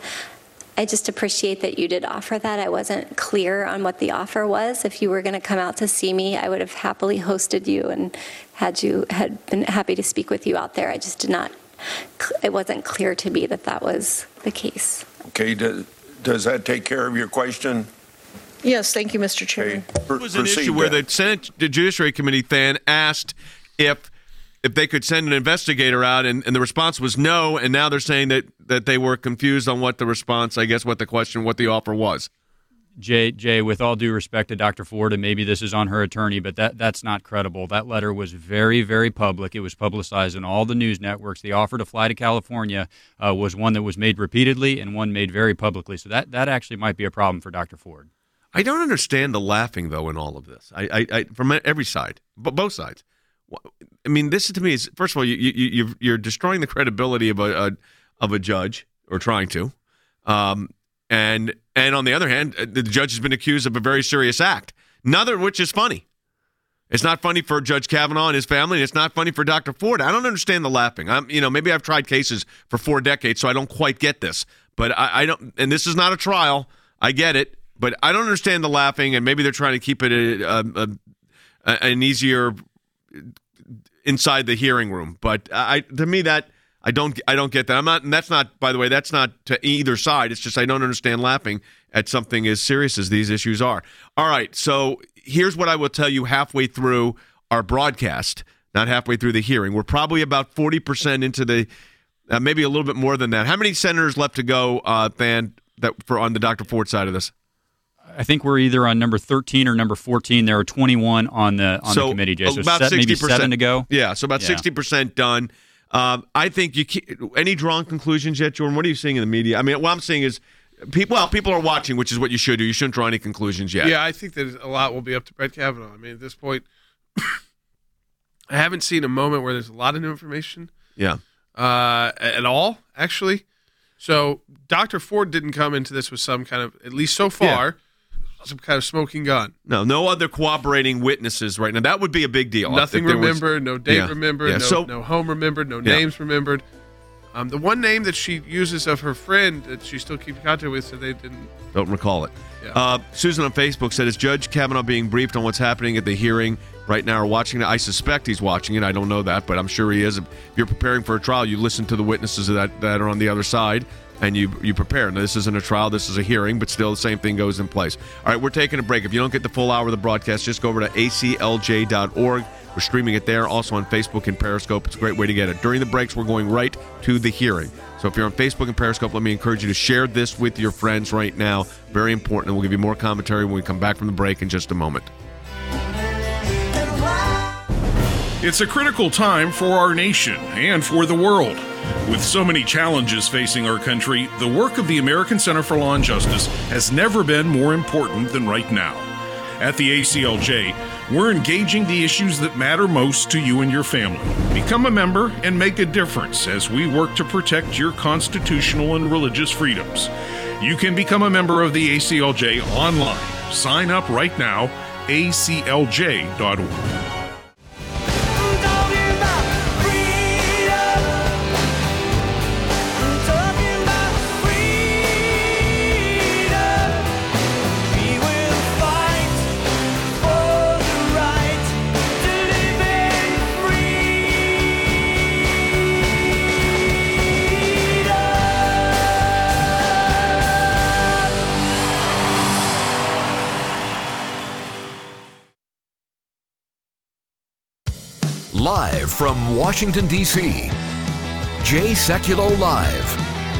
Speaker 13: I just appreciate that you did offer that. I wasn't clear on what the offer was. If you were going to come out to see me, I would have happily hosted you and had you had been happy to speak with you out there. I just did not. It wasn't clear to me that that was the case.
Speaker 14: Okay. Does, does that take care of your question?
Speaker 15: Yes. Thank you, Mister Chairman.
Speaker 14: Okay.
Speaker 1: There was an issue where the Senate Judiciary Committee then asked if if they could send an investigator out, and, and the response was no, and now they're saying that, that they were confused on what the response, I guess, what the question, what the offer was.
Speaker 3: Jay, Jay, with all due respect to Doctor Ford, and maybe this is on her attorney, but that that's not credible. That letter was very, very public. It was publicized in all the news networks. The offer to fly to California uh, was one that was made repeatedly and one made very publicly. So that, that actually might be a problem for Doctor Ford.
Speaker 1: I don't understand the laughing, though, in all of this. I, I, I from every side, but both sides. I mean, this to me is, first of all, you, you, you're, you're destroying the credibility of a, a of a judge, or trying to, um, and and on the other hand, the judge has been accused of a very serious act, neither of which is funny. It's not funny for Judge Kavanaugh and his family, and it's not funny for Doctor Ford. I don't understand the laughing. I'm, you know, maybe I've tried cases for four decades, so I don't quite get this. But I, I don't, and this is not a trial. I get it, but I don't understand the laughing, and maybe they're trying to keep it a, a, a, an easier inside the hearing room. But I, to me, that I don't, I don't get that. I'm not, and that's not, by the way, that's not to either side. It's just I don't understand laughing at something as serious as these issues are. All right, so here's what I will tell you halfway through our broadcast, not halfway through the hearing. We're probably about forty percent into the, uh, maybe a little bit more than that. How many senators left to go, uh, Than, that for on the Doctor Ford side of this?
Speaker 3: I think we're either on number thirteen or number fourteen. There are twenty-one on the on
Speaker 1: so
Speaker 3: the committee, Jay. So
Speaker 1: about
Speaker 3: set, maybe
Speaker 1: sixty percent
Speaker 3: seven to go.
Speaker 1: Yeah, so about
Speaker 3: yeah.
Speaker 1: sixty percent done. Um, I think you can't, any drawn conclusions yet, Jordan? What are you seeing in the media? I mean, what I'm seeing is people. Well, people are watching, which is what you should do. You shouldn't draw any conclusions yet.
Speaker 4: Yeah, I think that a lot will be up to Brett Kavanaugh. I mean, at this point, I haven't seen a moment where there's a lot of new information.
Speaker 1: Yeah,
Speaker 4: uh, at all, actually. So Doctor Ford didn't come into this with some kind of, at least so far. Yeah. Some kind of smoking gun.
Speaker 1: No, no other cooperating witnesses right now. That would be a big deal.
Speaker 4: Nothing remembered, was, no date
Speaker 1: yeah,
Speaker 4: remembered,
Speaker 1: yeah.
Speaker 4: no,
Speaker 1: So,
Speaker 4: no home remembered, no
Speaker 1: yeah.
Speaker 4: names remembered. Um, the one name that she uses of her friend that she still keeps contact with, so they didn't.
Speaker 1: Don't recall it.
Speaker 4: Yeah.
Speaker 1: Uh, Susan on Facebook said, is Judge Kavanaugh being briefed on what's happening at the hearing right now or watching it? I suspect he's watching it. I don't know that, but I'm sure he is. If you're preparing for a trial, you listen to the witnesses that, that are on the other side. And you you prepare. Now, this isn't a trial, this is a hearing, but still the same thing goes in place. All right, we're taking a break. If you don't get the full hour of the broadcast, just go over to A C L J dot org. We're streaming it there, also on Facebook and Periscope. It's a great way to get it. During the breaks, we're going right to the hearing. So if you're on Facebook and Periscope, let me encourage you to share this with your friends right now. Very important, and we'll give you more commentary when we come back from the break in just a moment.
Speaker 5: It's a critical time for our nation and for the world. With so many challenges facing our country, the work of the American Center for Law and Justice has never been more important than right now. At the A C L J, we're engaging the issues that matter most to you and your family. Become a member and make a difference as we work to protect your constitutional and religious freedoms. You can become a member of the A C L J online. Sign up right now, A C L J dot org.
Speaker 2: Live from Washington, D C, Jay Sekulow Live.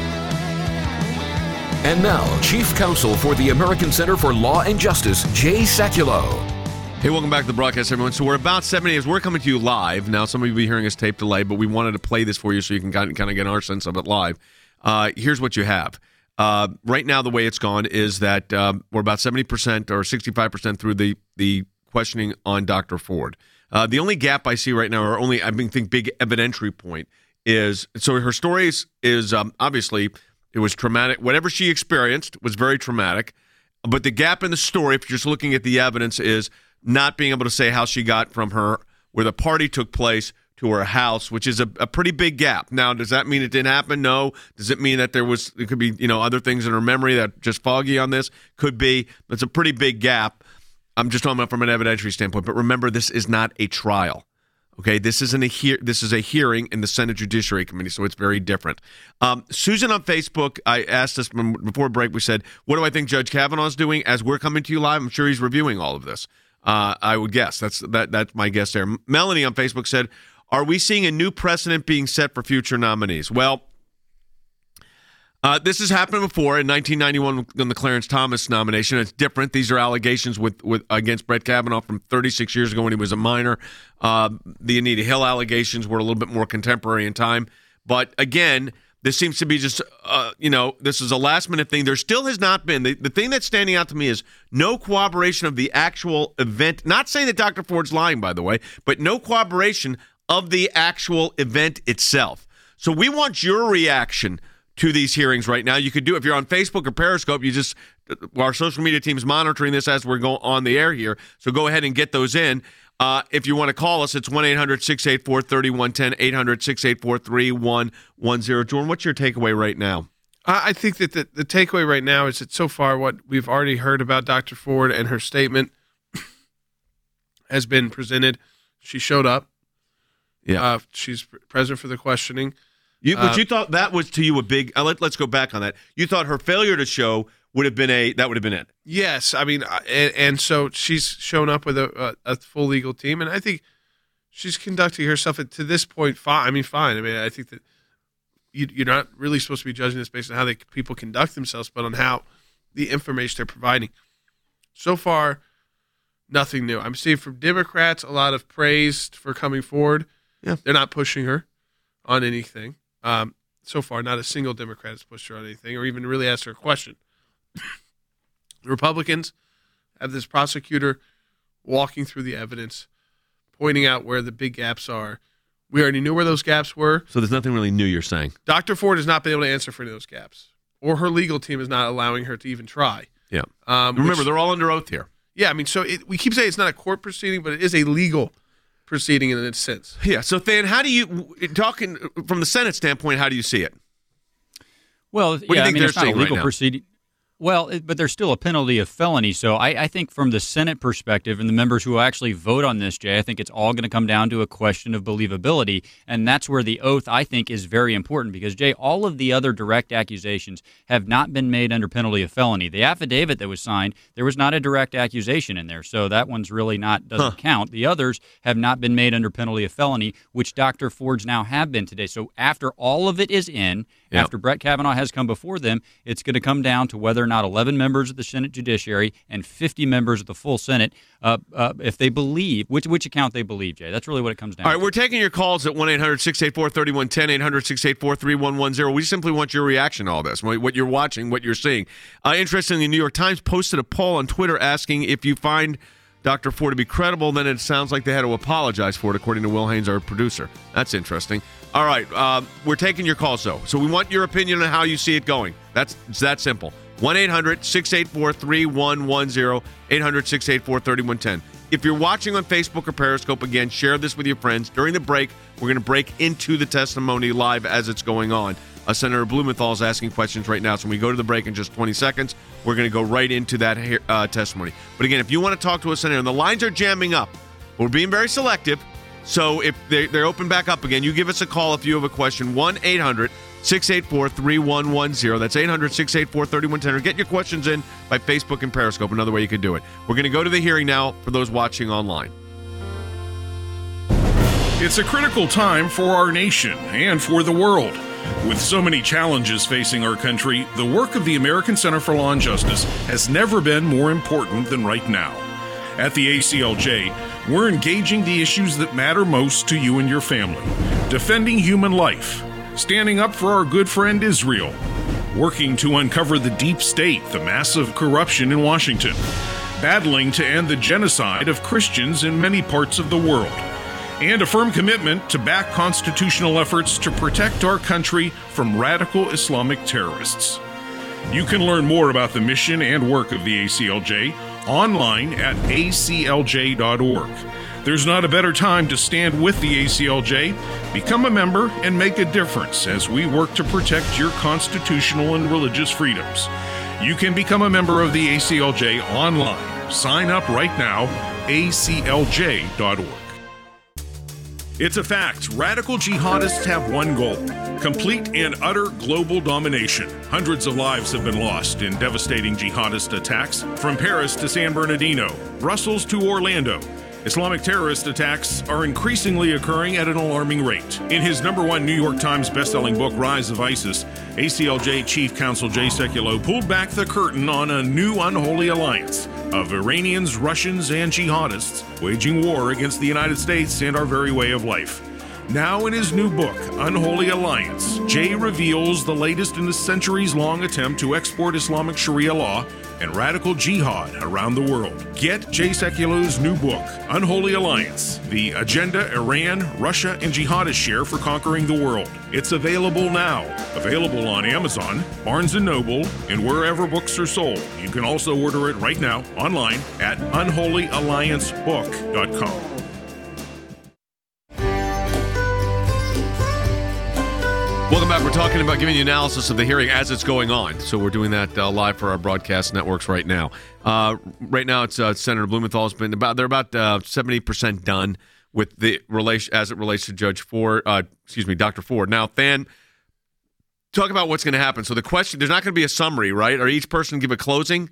Speaker 2: And now, Chief Counsel for the American Center for Law and Justice, Jay Sekulow.
Speaker 1: Hey, welcome back to the broadcast, everyone. So we're about seventy as we're coming to you live. Now, some of you will be hearing us tape delay, but we wanted to play this for you so you can kind of, kind of get our sense of it live. Uh, here's what you have. Uh, right now, the way it's gone is that uh, we're about seventy percent or sixty-five percent through the, the questioning on Doctor Ford. Uh, the only gap I see right now, or only I think big evidentiary point, is so her story is, is um, obviously it was traumatic. Whatever she experienced was very traumatic. But the gap in the story, if you're just looking at the evidence, is not being able to say how she got from her where the party took place to her house, which is a, a pretty big gap. Now, does that mean it didn't happen? No. Does it mean that there was, it could be, you know, other things in her memory that just foggy on this? Could be. It's a pretty big gap. I'm just talking about from an evidentiary standpoint. But remember, this is not a trial. Okay, this isn't a hear. This is a hearing in the Senate Judiciary Committee, so it's very different. Um, Susan on Facebook, I asked us before break. We said, "What do I think Judge Kavanaugh's doing?" As we're coming to you live, I'm sure he's reviewing all of this. Uh, I would guess that's that. That's my guess there. Melanie on Facebook said, "Are we seeing a new precedent being set for future nominees?" Well, uh, this has happened before in nineteen ninety-one in the Clarence Thomas nomination. It's different. These are allegations with, with against Brett Kavanaugh from thirty-six years ago when he was a minor. Uh, the Anita Hill allegations were a little bit more contemporary in time. But again, this seems to be just, uh, you know, this is a last-minute thing. There still has not been. The, the thing that's standing out to me is no corroboration of the actual event. Not saying that Doctor Ford's lying, by the way, but no corroboration of the actual event itself. So we want your reaction to these hearings right now. You could do, if you're on Facebook or Periscope, you just, our social media team is monitoring this as we're going on the air here, so go ahead and get those in. Uh, if you want to call us, it's one eight hundred six eight four three one one zero, eight hundred six eight four three one one zero. Jordan, what's your takeaway right now?
Speaker 4: I think that the, the takeaway right now is that so far what we've already heard about Doctor Ford and her statement has been presented. She showed up.
Speaker 1: Yeah,
Speaker 4: uh, she's present for the questioning.
Speaker 1: You, but
Speaker 4: uh,
Speaker 1: you thought that was to you a big. Uh, let, let's go back on that. You thought her failure to show would have been a that would have been it.
Speaker 4: Yes, I mean, and, and so she's shown up with a, a, a full legal team, and I think she's conducting herself to this point fine. I mean, fine. I mean, I think that you, you're not really supposed to be judging this based on how they, people conduct themselves, but on how the information they're providing. So far, nothing new. I'm seeing from Democrats a lot of praise for coming forward.
Speaker 1: Yeah,
Speaker 4: they're not pushing her on anything. Um, so far, not a single Democrat has pushed her on anything or even really asked her a question. The Republicans have this prosecutor walking through the evidence, pointing out where the big gaps are. We already knew where those gaps were.
Speaker 1: So there's nothing really new you're saying.
Speaker 4: Doctor Ford has not been able to answer for any of those gaps, or her legal team is not allowing her to even try.
Speaker 1: Yeah.
Speaker 4: Um,
Speaker 1: Remember,
Speaker 4: which,
Speaker 1: they're all under oath here.
Speaker 4: Yeah, I mean, so it, we keep saying it's not a court proceeding, but it is a legal proceeding in its sense.
Speaker 1: Yeah. So, Than, how do you, talking from the Senate standpoint, how do you see it?
Speaker 3: Well,
Speaker 1: what
Speaker 3: yeah,
Speaker 1: do you think
Speaker 3: I mean,
Speaker 1: they're
Speaker 3: it's not a
Speaker 1: seeing
Speaker 3: legal
Speaker 1: right now?
Speaker 3: proceeding. Well, it, but there's still a penalty of felony. So I, I think from the Senate perspective and the members who will actually vote on this, Jay, I think it's all going to come down to a question of believability. And that's where the oath, I think, is very important because, Jay, all of the other direct accusations have not been made under penalty of felony. The affidavit that was signed, there was not a direct accusation in there. So that one's really not, doesn't huh. count. The others have not been made under penalty of felony, which Doctor Ford's now have been today. So after all of it is in, yeah. after Brett Kavanaugh has come before them, it's going to come down to whether or not eleven members of the Senate Judiciary and fifty members of the full Senate, uh, uh, if they believe, which which account they believe, Jay. That's really what it comes down to.
Speaker 1: All right, we're taking your calls at one eight hundred six eight four three one one zero, eight hundred six eight four three one one zero. We simply want your reaction to all this, what you're watching, what you're seeing. Uh, interestingly, the New York Times posted a poll on Twitter asking if you find Doctor Ford to be credible, then it sounds like they had to apologize for it, according to Will Haynes, our producer. That's interesting. All right, uh, we're taking your calls, though. So we want your opinion on how you see it going. That's it's that simple. one eight hundred six eight four three one one zero, eight hundred six eight four three one one zero. If you're watching on Facebook or Periscope, again, share this with your friends. During the break, we're going to break into the testimony live as it's going on. Uh, Senator Blumenthal is asking questions right now. So when we go to the break in just twenty seconds, we're going to go right into that uh, testimony. But again, if you want to talk to us, Senator, and the lines are jamming up, we're being very selective. So if they, they're open back up again, you give us a call if you have a question. one eight hundred six eight four three one one zero. That's eight hundred six eight four three one one zero. Get your questions in by Facebook and Periscope. Another way you can do it. We're going to go to the hearing now for those watching online.
Speaker 5: It's a critical time for our nation and for the world. With so many challenges facing our country, the work of the American Center for Law and Justice has never been more important than right now. At the A C L J, we're engaging the issues that matter most to you and your family, defending human life, standing up for our good friend Israel, working to uncover the deep state, the massive corruption in Washington, battling to end the genocide of Christians in many parts of the world, and a firm commitment to back constitutional efforts to protect our country from radical Islamic terrorists. You can learn more about the mission and work of the A C L J online at A C L J dot org. There's not a better time to stand with the A C L J. Become a member and make a difference as we work to protect your constitutional and religious freedoms. You can become a member of the A C L J online. Sign up right now, A C L J dot org. It's a fact. Radical jihadists have one goal: complete and utter global domination. Hundreds of lives have been lost in devastating jihadist attacks, from Paris to San Bernardino, Brussels to Orlando. Islamic terrorist attacks are increasingly occurring at an alarming rate. In his number one New York Times bestselling book, Rise of ISIS, A C L J Chief Counsel Jay Sekulow pulled back the curtain on a new unholy alliance of Iranians, Russians, and jihadists waging war against the United States and our very way of life. Now in his new book, Unholy Alliance, Jay reveals the latest in a centuries-long attempt to export Islamic Sharia law and radical jihad around the world. Get Jay Sekulow's new book, Unholy Alliance, The Agenda Iran, Russia, and Jihadists Share for Conquering the World. It's available now. Available on Amazon, Barnes and Noble, and wherever books are sold. You can also order it right now online at unholy alliance book dot com.
Speaker 1: Welcome back. We're talking about giving you analysis of the hearing as it's going on. So we're doing that uh, live for our broadcast networks right now. Uh, right now, it's uh, Senator Blumenthal has been about they're about uh, seventy percent done with the relation as it relates to Judge Ford. Uh, excuse me, Doctor Ford. Now, Than, talk about what's going to happen. So the question: there's not going to be a summary, right? Or each person give a closing?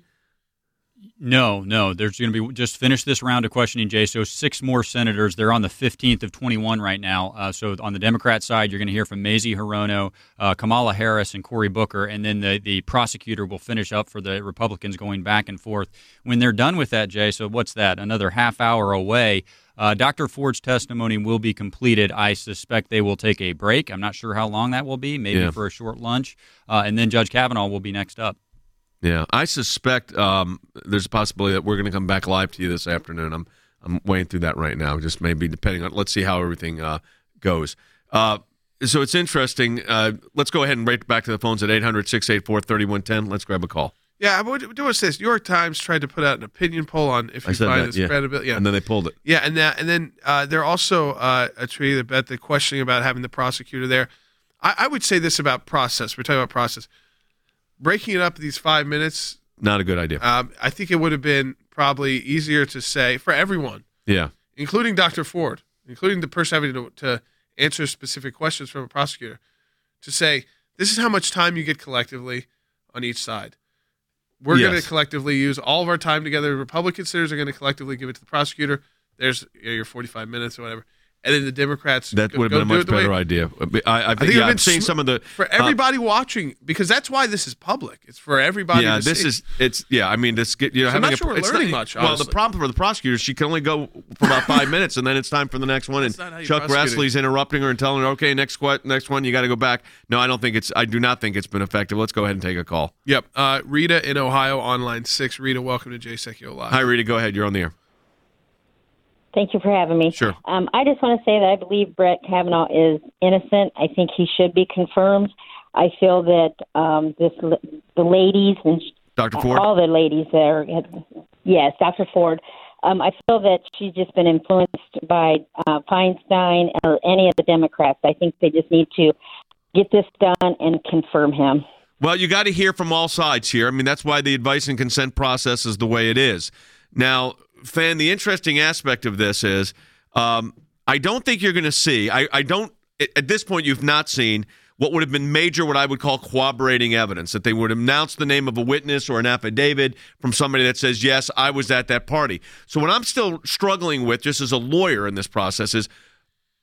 Speaker 3: No, no. There's going to be just finish this round of questioning, Jay. So six more senators. They're on the fifteenth of twenty-one right now. Uh, so on the Democrat side, you're going to hear from Mazie Hirono, uh, Kamala Harris, and Cory Booker. And then the, the prosecutor will finish up for the Republicans going back and forth. When they're done with that, Jay, so what's that? Another half hour away. Uh, Doctor Ford's testimony will be completed. I suspect they will take a break. I'm not sure how long that will be, maybe
Speaker 1: Yeah.
Speaker 3: for a short lunch. Uh, and then Judge Kavanaugh will be next up.
Speaker 1: Yeah, I suspect um, there's a possibility that we're going to come back live to you this afternoon. I'm I'm weighing through that right now, just maybe depending on. Let's see how everything uh, goes. Uh, so it's interesting. Uh, let's go ahead and right back to the phones at eight hundred, six eight four, three one one zero. Let's grab a call.
Speaker 4: Yeah, I would do what's this. New York Times tried to put out an opinion poll on if
Speaker 1: I
Speaker 4: you
Speaker 1: said
Speaker 4: find
Speaker 1: that,
Speaker 4: this
Speaker 1: yeah.
Speaker 4: credibility. Yeah,
Speaker 1: And then they pulled it.
Speaker 4: Yeah, and that, and then uh, they're also uh, a tweet about the questioning about having the prosecutor there. I, I would say this about process. We're talking about process. Breaking it up these five minutes.
Speaker 1: Not a good idea.
Speaker 4: Um, I think it would have been probably easier to say for everyone,
Speaker 1: Yeah.
Speaker 4: including Doctor Ford, including the person having to, to answer specific questions from a prosecutor, to say, this is how much time you get collectively on each side. We're
Speaker 1: Yes.
Speaker 4: going to collectively use all of our time together. Republican senators are going to collectively give it to the prosecutor. There's you know, your forty-five minutes or whatever. And then the Democrats
Speaker 1: That
Speaker 4: go-
Speaker 1: would have
Speaker 4: go
Speaker 1: been a
Speaker 4: do
Speaker 1: much
Speaker 4: it the way-
Speaker 1: better idea. I, I,
Speaker 4: I think
Speaker 1: yeah,
Speaker 4: it would have
Speaker 1: I'm
Speaker 4: been
Speaker 1: seeing
Speaker 4: sm-
Speaker 1: some of the
Speaker 4: for
Speaker 1: uh,
Speaker 4: everybody watching, because that's why this is public. It's for everybody.
Speaker 1: yeah,
Speaker 4: to
Speaker 1: this
Speaker 4: see.
Speaker 1: is it's yeah. I mean, this get you know
Speaker 4: So I'm
Speaker 1: having
Speaker 4: not
Speaker 1: a,
Speaker 4: sure we're
Speaker 1: it's
Speaker 4: learning
Speaker 1: not-
Speaker 4: much,
Speaker 1: Well, the
Speaker 4: honestly.
Speaker 1: problem for the prosecutor, she can only go for about five minutes, and then it's time for the next one. And
Speaker 4: not how you
Speaker 1: Chuck
Speaker 4: prosecute it.
Speaker 1: Grassley's interrupting her and telling her, "Okay, next que- next one, you got to go back." No, I don't think it's. I do not think it's been effective. Let's go ahead and take a call.
Speaker 4: Yep. Uh, Rita in Ohio on line six. Rita, welcome to Jay Sekulow Live.
Speaker 1: Hi, Rita. Go ahead. You're on the air.
Speaker 16: Thank you for having me.
Speaker 1: Sure.
Speaker 16: Um, I just want to say that I believe Brett Kavanaugh is innocent. I think he should be confirmed. I feel that um, this the ladies and
Speaker 1: Doctor Ford?
Speaker 16: all the ladies there, yes, Doctor Ford. Um, I feel that she's just been influenced by uh, Feinstein or any of the Democrats. I think they just need to get this done and confirm him.
Speaker 1: Well, you got to hear from all sides here. I mean, that's why the advice and consent process is the way it is. Now, Fan, the interesting aspect of this is um, I don't think you're going to see, I, I don't, at this point, you've not seen what would have been major, what I would call corroborating evidence, that they would announce the name of a witness or an affidavit from somebody that says, yes, I was at that party. So what I'm still struggling with, just as a lawyer in this process, is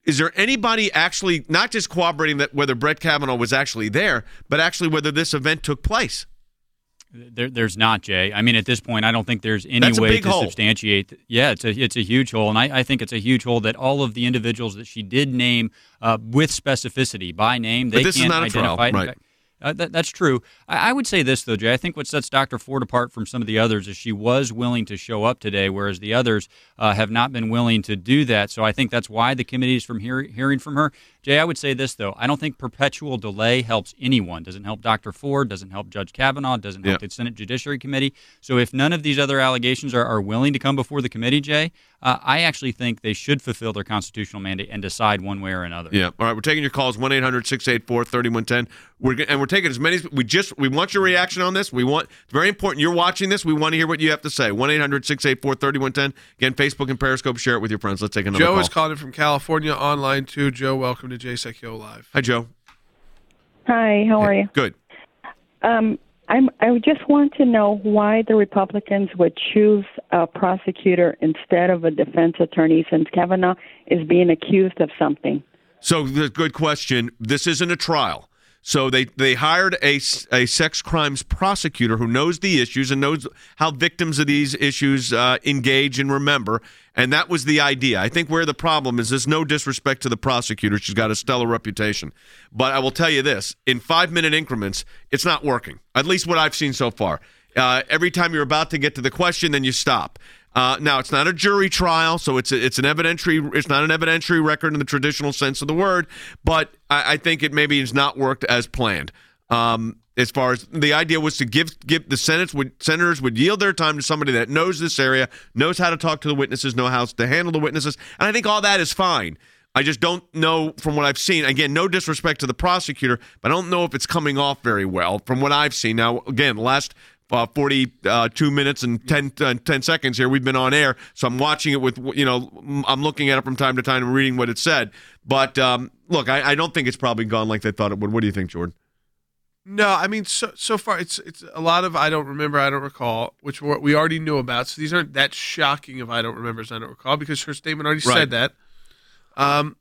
Speaker 1: is there anybody actually not just corroborating that whether Brett Kavanaugh was actually there, but actually whether this event took place?
Speaker 3: There, there's not, Jay. I mean, at this point, I don't think there's any
Speaker 1: That's a
Speaker 3: way
Speaker 1: big
Speaker 3: to
Speaker 1: hole.
Speaker 3: substantiate. Yeah, it's a it's a huge hole, and I, I think it's a huge hole that all of the individuals that she did name uh, with specificity by name, they
Speaker 1: But this is
Speaker 3: can't
Speaker 1: not a trial,
Speaker 3: identify.
Speaker 1: right?
Speaker 3: In fact, Uh, that, that's true. I, I would say this, though, Jay. I think what sets Doctor Ford apart from some of the others is she was willing to show up today, whereas the others uh, have not been willing to do that. So I think that's why the committee is from hear, hearing from her. Jay, I would say this, though. I don't think perpetual delay helps anyone. Doesn't help Doctor Ford, doesn't help Judge Kavanaugh, doesn't help
Speaker 1: Yeah.
Speaker 3: the Senate Judiciary Committee. So if none of these other allegations are, are willing to come before the committee, Jay, uh, I actually think they should fulfill their constitutional mandate and decide one way or another.
Speaker 1: Yeah. All right. We're taking your calls one eight hundred six eight four three one one zero. We're g- and we're taking as many as we just we want your reaction on this. We want it's very important. You're watching this. We want to hear what you have to say. one eight hundred six eight four three one one zero. Again, Facebook and Periscope. Share it with your friends. Let's take another
Speaker 4: Joe
Speaker 1: call.
Speaker 4: is calling from California online too. Joe, welcome to Jay Sekulow Live.
Speaker 1: Hi, Joe.
Speaker 10: Hi, how are you?
Speaker 1: Good.
Speaker 10: Um, I'm, I just want to know why the Republicans would choose a prosecutor instead of a defense attorney, since Kavanaugh is being accused of something.
Speaker 1: So, the good question. This isn't a trial. So they, they hired a, a sex crimes prosecutor who knows the issues and knows how victims of these issues uh, engage and remember, and that was the idea. I think where the problem is, there's no disrespect to the prosecutor. She's got a stellar reputation. But I will tell you this, in five-minute increments, it's not working, at least what I've seen so far. Uh, every time you're about to get to the question, then you stop. Uh, now, it's not a jury trial, so it's a, it's an evidentiary. It's not an evidentiary record in the traditional sense of the word, but I, I think it maybe has not worked as planned. Um, as far as the idea was to give give the Senate would senators would yield their time to somebody that knows this area, knows how to talk to the witnesses, knows how to handle the witnesses, and I think all that is fine. I just don't know from what I've seen. Again, no disrespect to the prosecutor, but I don't know if it's coming off very well from what I've seen. Now, again, last. Uh, forty-two minutes and ten, uh, ten seconds here. We've been on air, so I'm watching it with, you know, I'm looking at it from time to time and reading what it said. But, um, look, I, I don't think it's probably gone like they thought it would. What do you think, Jordan?
Speaker 4: No, I mean, so so far it's it's a lot of I don't remember, I don't recall, which we we already knew about. So these aren't that shocking of I don't remember, I don't recall, because her statement already
Speaker 1: Right.
Speaker 4: said that. Um,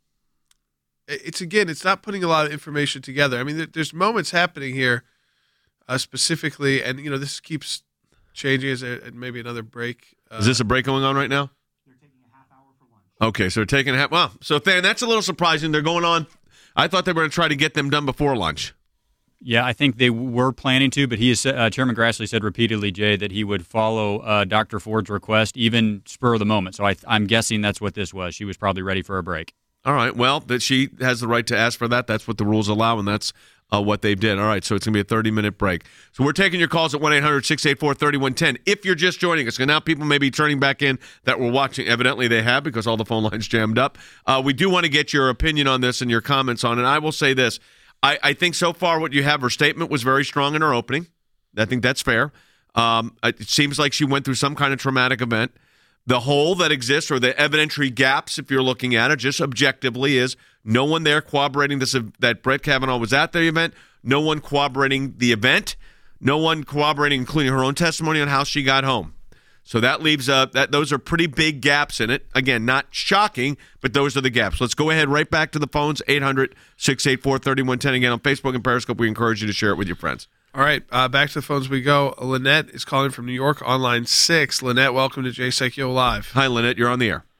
Speaker 4: it's again, it's not putting a lot of information together. I mean, there, there's moments happening here. Uh, specifically, and you know this keeps changing as a, maybe another break. Uh,
Speaker 1: Is this a break going on right now? They're taking a half hour for lunch. Okay, so they're taking a half. Wow, so Than, that's a little surprising. They're going on. I thought they were going to try to get them done before lunch.
Speaker 3: Yeah, I think they were planning to, but he is, uh, Chairman Grassley said repeatedly, Jay, that he would follow uh, Doctor Ford's request, even spur of the moment. So I, I'm guessing that's what this was. She was probably ready for a break.
Speaker 1: All right, well, that she has the right to ask for that. That's what the rules allow, and that's uh, what they did. All right, so it's going to be a thirty-minute break. So we're taking your calls at one eight hundred six eight four three one one zero. If you're just joining us, and now people may be turning back in that were watching. Evidently they have, because all the phone lines jammed up. Uh, we do want to get your opinion on this and your comments on it. I will say this. I, I think so far what you have, her statement was very strong in her opening. I think that's fair. Um, it seems like she went through some kind of traumatic event. The hole that exists, or the evidentiary gaps, if you're looking at it, just objectively, is no one there corroborating this, that Brett Kavanaugh was at the event, no one corroborating the event, no one corroborating, including her own testimony on how she got home. So that leaves uh, that those are pretty big gaps in it. Again, not shocking, but those are the gaps. Let's go ahead right back to the phones, eight hundred six eight four three one one zero. Again, on Facebook and Periscope, we encourage you to share it with your friends.
Speaker 4: All right, uh, back to the phones we go. Lynette is calling from New York on line six. Lynette, welcome to Jay Sekulow Live.
Speaker 1: Hi, Lynette. You're on the air.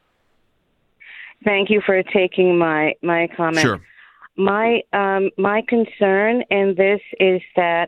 Speaker 17: Thank you for taking my, my comment.
Speaker 1: Sure.
Speaker 17: My um, my concern in this is that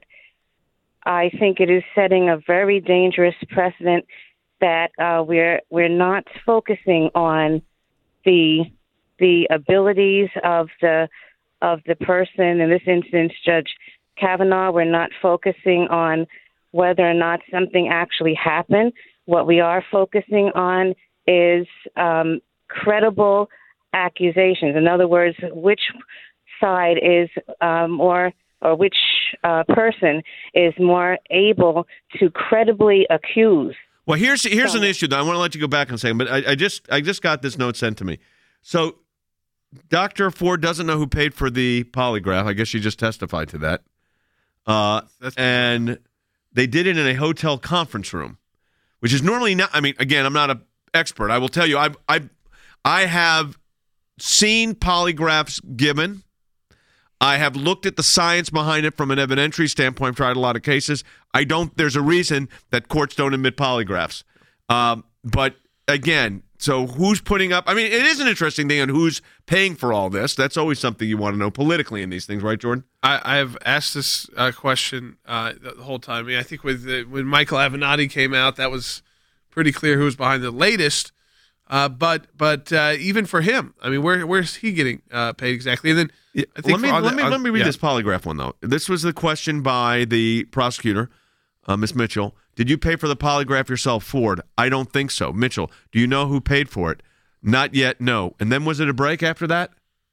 Speaker 17: I think it is setting a very dangerous precedent that uh, we're we're not focusing on the the abilities of the of the person, in this instance, Judge Kavanaugh. We're not focusing on whether or not something actually happened. What we are focusing on is um, credible accusations. In other words, which side is um, more, or which uh, person is more able to credibly accuse.
Speaker 1: Well, here's here's an issue, though. I want to let you go back in a second, but I, I just I just got this note sent to me. So Doctor Ford doesn't know who paid for the polygraph. I guess she just testified to that. Uh, and they did it in a hotel conference room, which is normally not. I mean, again, I'm not an expert. I will tell you, I I I have seen polygraphs given. I have looked at the science behind it from an evidentiary standpoint. I've tried a lot of cases. I don't. There's a reason that courts don't admit polygraphs. Um, but again, so who's putting up? I mean, it is an interesting thing on who's paying for all this. That's always something you want to know politically in these things, right, Jordan?
Speaker 4: I, I've asked this uh, question uh, the whole time. I mean, I think with the, when Michael Avenatti came out, that was pretty clear who was behind the latest. Uh, but but uh, even for him, I mean, where where's he getting uh, paid exactly? And then
Speaker 1: yeah,
Speaker 4: I think
Speaker 1: let me let
Speaker 4: the,
Speaker 1: me
Speaker 4: on,
Speaker 1: let me read
Speaker 4: yeah.
Speaker 1: this polygraph one though. This was the question by the prosecutor, uh, Miss Mitchell. Did you pay for the polygraph yourself, Ford? I don't think so. Mitchell, do you know who paid for it? Not yet, no. And then was it a break after that?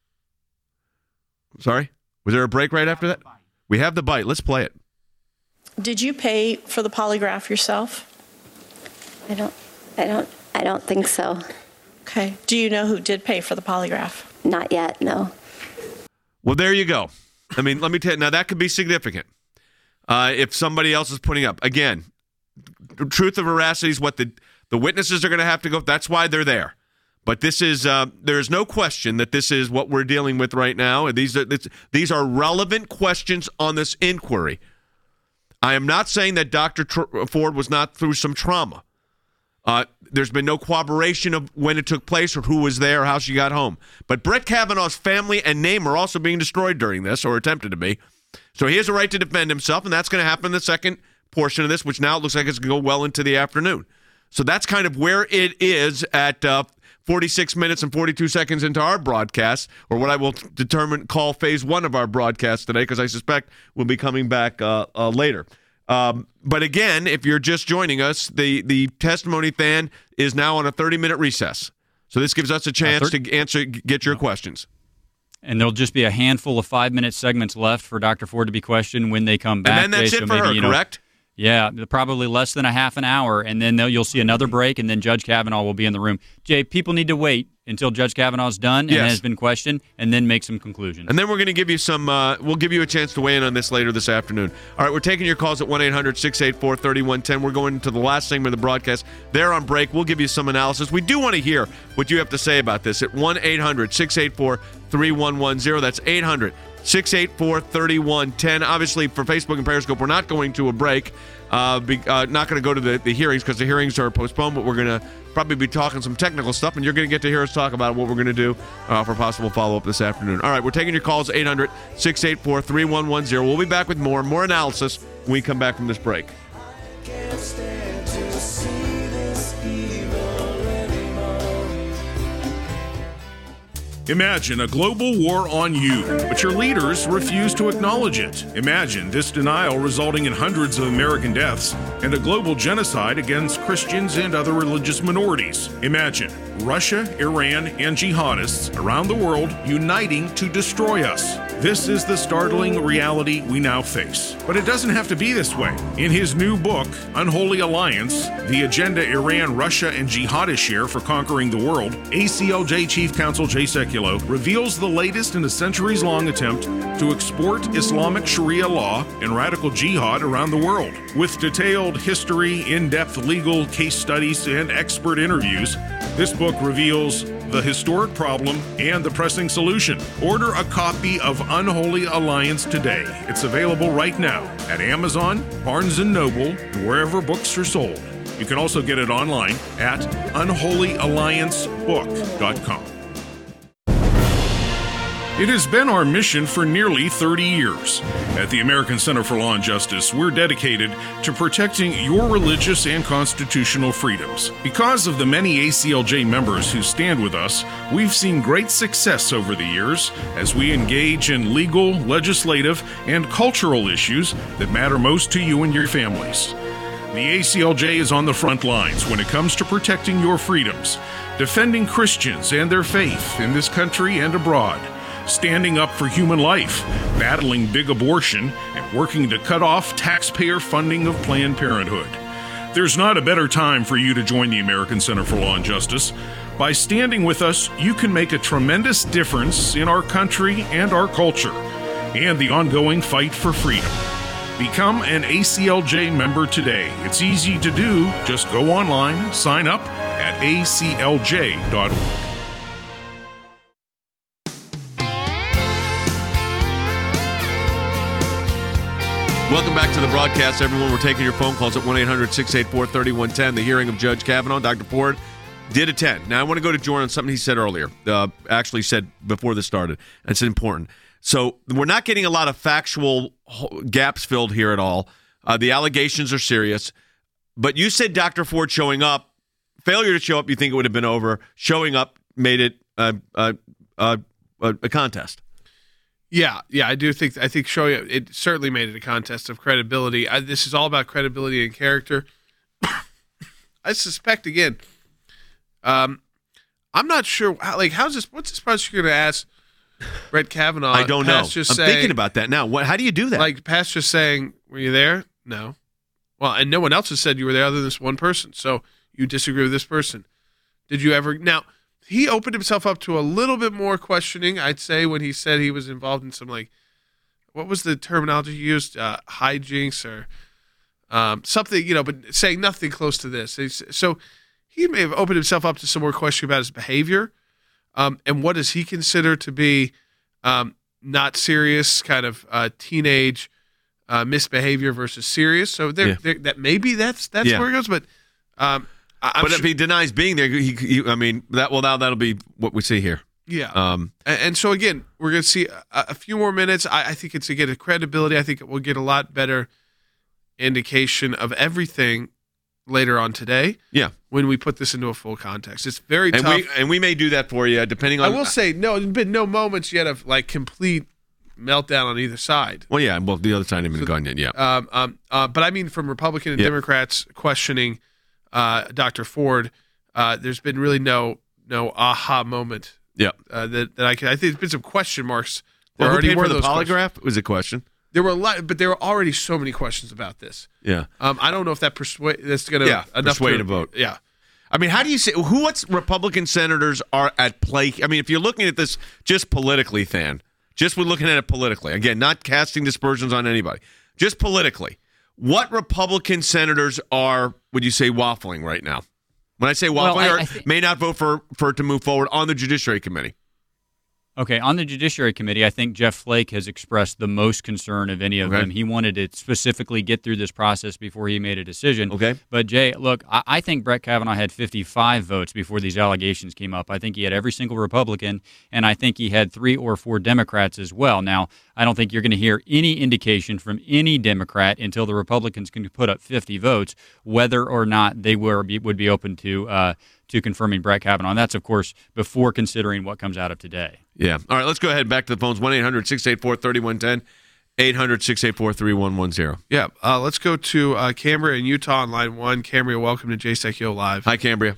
Speaker 1: Sorry? Was there a break right after that? We have the bite. Let's play it.
Speaker 15: Did you pay for the polygraph yourself?
Speaker 13: I don't, I don't, I don't think so.
Speaker 15: Okay. Do you know who did pay for the polygraph?
Speaker 13: Not yet, no.
Speaker 1: Well, there you go. I mean, let me tell you, now that could be significant. Uh, if somebody else is putting up, again, truth of veracity is what the, the witnesses are going to have to go. That's why they're there. But this is, uh, there is no question that this is what we're dealing with right now. And these are, this, these are relevant questions on this inquiry. I am not saying that Doctor Tr- Ford was not through some trauma. Uh, there's been no corroboration of when it took place or who was there or how she got home. But Brett Kavanaugh's family and name are also being destroyed during this, or attempted to be. So he has a right to defend himself, and that's going to happen in the second portion of this, which now it looks like it's going to go well into the afternoon. So that's kind of where it is at uh, forty-six minutes and forty-two seconds into our broadcast, or what I will determine call phase one of our broadcast today, because I suspect we'll be coming back uh, uh, later. Um, but again, if you're just joining us, the, the testimony fan is now on a thirty-minute recess. So this gives us a chance uh, thirty to answer, get your questions.
Speaker 3: And there'll just be a handful of five-minute segments left for Doctor Ford to be questioned when they come back.
Speaker 1: And then that's
Speaker 3: Jay,
Speaker 1: it
Speaker 3: so
Speaker 1: for
Speaker 3: maybe,
Speaker 1: her,
Speaker 3: you know,
Speaker 1: correct?
Speaker 3: Yeah, probably less than a half an hour, and then you'll see another break, and then Judge Kavanaugh will be in the room. Jay, people need to wait until Judge Kavanaugh's done and
Speaker 1: yes.
Speaker 3: has been questioned, and then make some conclusions.
Speaker 1: And then we're going to give you some, uh, we'll give you a chance to weigh in on this later this afternoon. All right, we're taking your calls at one eight hundred six eight four three one one zero. We're going to the last segment of the broadcast. They're on break. We'll give you some analysis. We do want to hear what you have to say about this at one eight hundred six eight four three one one zero. That's eight hundred six eight four three one one zero. Obviously, for Facebook and Periscope, we're not going to a break. Uh, be, uh, not going to go to the, the hearings because the hearings are postponed, but we're going to probably be talking some technical stuff, and you're going to get to hear us talk about what we're going to do uh, for possible follow-up this afternoon. All right, we're taking your calls, eight hundred six eight four three one one zero. We'll be back with more, more analysis when we come back from this break.
Speaker 18: Can't stand to see this evil anymore.
Speaker 5: Imagine a global war on you, but your leaders refuse to acknowledge it. Imagine this denial resulting in hundreds of American deaths and a global genocide against Christians and other religious minorities. Imagine Russia, Iran, and jihadists around the world uniting to destroy us. This is the startling reality we now face. But it doesn't have to be this way. In his new book, Unholy Alliance, The Agenda Iran, Russia, and Jihadists Share for Conquering the World, A C L J Chief Counsel Jay Sekulow reveals the latest in a centuries-long attempt to export Islamic Sharia law and radical jihad around the world. With detailed history, in-depth legal case studies, and expert interviews, this book reveals the historic problem and the pressing solution. Order a copy of Unholy Alliance today. It's available right now at Amazon, Barnes and Noble, and wherever books are sold. You can also get it online at unholy alliance book dot com. It has been our mission for nearly thirty years. At the American Center for Law and Justice, we're dedicated to protecting your religious and constitutional freedoms. Because of the many A C L J members who stand with us, we've seen great success over the years as we engage in legal, legislative, and cultural issues that matter most to you and your families. The A C L J is on the front lines when it comes to protecting your freedoms, defending Christians and their faith in this country and abroad, standing up for human life, battling big abortion, and working to cut off taxpayer funding of Planned Parenthood. There's not a better time for you to join the American Center for Law and Justice. By standing with us, you can make a tremendous difference in our country and our culture, and the ongoing fight for freedom. Become an A C L J member today. It's easy to do. Just go online, sign up at A C L J dot org.
Speaker 1: Welcome back to the broadcast, everyone. We're taking your phone calls at one eight hundred six eight four three one one zero. The hearing of Judge Kavanaugh. Doctor Ford did attend. Now, I want to go to Jordan on something he said earlier, uh, actually said before this started. It's important. So we're not getting a lot of factual gaps filled here at all. Uh, the allegations are serious. But you said Doctor Ford showing up, failure to show up, you think it would have been over. Showing up made it uh, uh, uh, a contest.
Speaker 4: Yeah, yeah, I do think I think showing it, it certainly made it a contest of credibility. I, this is all about credibility and character. I suspect again. Um, I'm not sure. How, like, how's this? What's this prosecutor going to ask Brett Kavanaugh?
Speaker 1: I don't know.
Speaker 4: Just
Speaker 1: I'm
Speaker 4: saying,
Speaker 1: thinking about that now. What? How do you do that?
Speaker 4: Like, past just saying, "Were you there?" No. Well, and no one else has said you were there other than this one person. So you disagree with this person. Did you ever? Now, he opened himself up to a little bit more questioning, I'd say, when he said he was involved in some, like, what was the terminology he used? Uh, hijinks or um, something, you know, but saying nothing close to this. So he may have opened himself up to some more question about his behavior um, and what does he consider to be um, not serious, kind of uh, teenage uh, misbehavior versus serious. So there,
Speaker 1: Yeah.
Speaker 4: there, that maybe that's that's
Speaker 1: Yeah.
Speaker 4: where it goes. But um, I, I'm
Speaker 1: but
Speaker 4: sure,
Speaker 1: if he denies being there, he, he, I mean, that well, now that'll be what we see here.
Speaker 4: yeah.
Speaker 1: Um,
Speaker 4: And, and so again, we're going to see a, a few more minutes. I, I think it's to get a credibility. I think it will get a lot better indication of everything later on today.
Speaker 1: Yeah.
Speaker 4: When we put this into a full context, it's very
Speaker 1: and
Speaker 4: tough.
Speaker 1: we and we may do that for you, depending on.
Speaker 4: I will say, no, there's been no moments yet of like complete meltdown on either side.
Speaker 1: Well, yeah. Well, the other side hasn't been gone yet. Yeah.
Speaker 4: Um, um, uh, but I mean, from Republican and
Speaker 1: Yep.
Speaker 4: Democrats questioning uh, Doctor Ford, uh, there's been really no no aha moment.
Speaker 1: Yeah.
Speaker 4: Uh, that that I can. I think there's been some question marks. There
Speaker 1: Well, who
Speaker 4: already
Speaker 1: paid
Speaker 4: were
Speaker 1: for the
Speaker 4: those questions.
Speaker 1: polygraph? Was a question.
Speaker 4: There were a lot, but there were already so many questions about this.
Speaker 1: Yeah.
Speaker 4: Um, I don't know if that persuade that's going to
Speaker 1: Yeah.
Speaker 4: enough
Speaker 1: Persuade
Speaker 4: to
Speaker 1: a vote.
Speaker 4: Yeah.
Speaker 1: I mean, how do you say who? What's Republican senators are at play? I mean, if you're looking at this just politically, Than, just we're looking at it politically. Again, not casting dispersions on anybody. Just politically, what Republican senators are? Would you say waffling right now? When I say waffling,
Speaker 3: Well, I-
Speaker 1: or
Speaker 3: I thi-
Speaker 1: may not vote for for it to move forward on the Judiciary Committee.
Speaker 3: Okay, on the Judiciary Committee, I think Jeff Flake has expressed the most concern of any of
Speaker 1: Okay.
Speaker 3: them. He wanted to specifically get through this process before he made a decision.
Speaker 1: Okay.
Speaker 3: But, Jay, look, I, I think Brett Kavanaugh had fifty-five votes before these allegations came up. I think he had every single Republican, and I think he had three or four Democrats as well. Now, I don't think you're going to hear any indication from any Democrat until the Republicans can put up fifty votes whether or not they were would be open to uh, to confirming Brett Kavanaugh. And that's, of course, before considering what comes out of today.
Speaker 1: Yeah. All right, let's go ahead back to the phones. one eight hundred six eight four three one one zero. eight hundred six eight four three one one zero.
Speaker 4: Yeah. Uh, let's go to uh, Cambria in Utah on line one. Cambria, welcome to J Secchio Live.
Speaker 1: Hi, Cambria.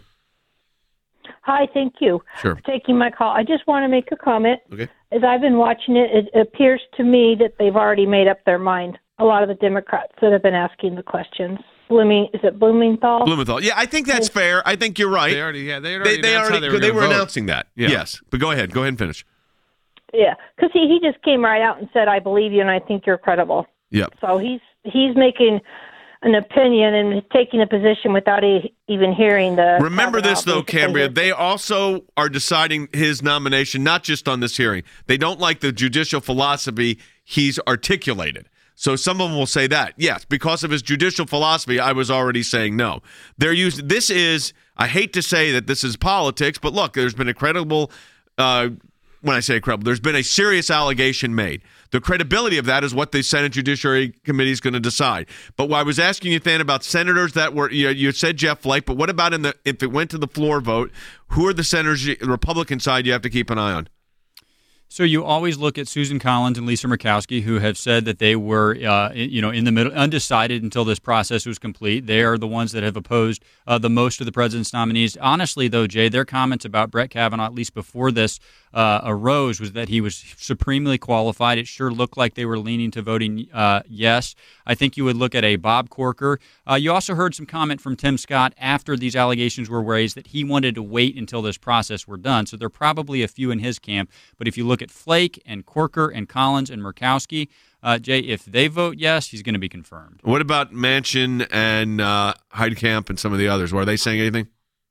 Speaker 19: Hi, thank you
Speaker 1: Sure.
Speaker 19: for taking my call. I just want to make a comment.
Speaker 1: Okay.
Speaker 19: As I've been watching it, it appears to me that they've already made up their mind. A lot of the Democrats that have been asking the questions. Blooming, is it Blumenthal?
Speaker 1: Blumenthal. Yeah, I think that's fair. I think you're right.
Speaker 4: They already, yeah, they already,
Speaker 1: They, they
Speaker 4: announced how
Speaker 1: already
Speaker 4: they were,
Speaker 1: they
Speaker 4: gonna
Speaker 1: were
Speaker 4: vote.
Speaker 1: announcing that.
Speaker 4: Yeah.
Speaker 1: Yes. But go ahead. Go ahead and finish.
Speaker 19: Yeah, because he, he just came right out and said, I believe you and I think you're credible.
Speaker 1: Yep.
Speaker 19: So he's he's making an opinion and taking a position without e- even hearing the.
Speaker 1: Remember this,
Speaker 19: Kavanaugh,
Speaker 1: though,
Speaker 19: basically.
Speaker 1: Cambria. They also are deciding his nomination, not just on this hearing. They don't like the judicial philosophy he's articulated. So some of them will say that. Yes, because of his judicial philosophy, I was already saying no. They're used. This is, I hate to say that this is politics, but look, there's been a credible, uh, when I say credible, there's been a serious allegation made. The credibility of that is what the Senate Judiciary Committee is going to decide. But I was asking you, Than, about senators that were, you, you said Jeff Flake, but what about in the if it went to the floor vote, who are the senators, the Republican side, you have to keep an eye on?
Speaker 3: So you always look at Susan Collins and Lisa Murkowski, who have said that they were, uh, you know, in the middle, undecided until this process was complete. They are the ones that have opposed uh, the most of the president's nominees. Honestly, though, Jay, their comments about Brett Kavanaugh, at least before this uh, arose, was that he was supremely qualified. It sure looked like they were leaning to voting uh, yes. I think you would look at a Bob Corker. Uh, you also heard some comment from Tim Scott after these allegations were raised that he wanted to wait until this process were done. So there are probably a few in his camp. But if you look at Flake and Corker and Collins and Murkowski, uh, Jay, if they vote yes, he's going to be confirmed.
Speaker 1: What about Manchin and uh, Heidkamp and some of the others? Were they saying anything?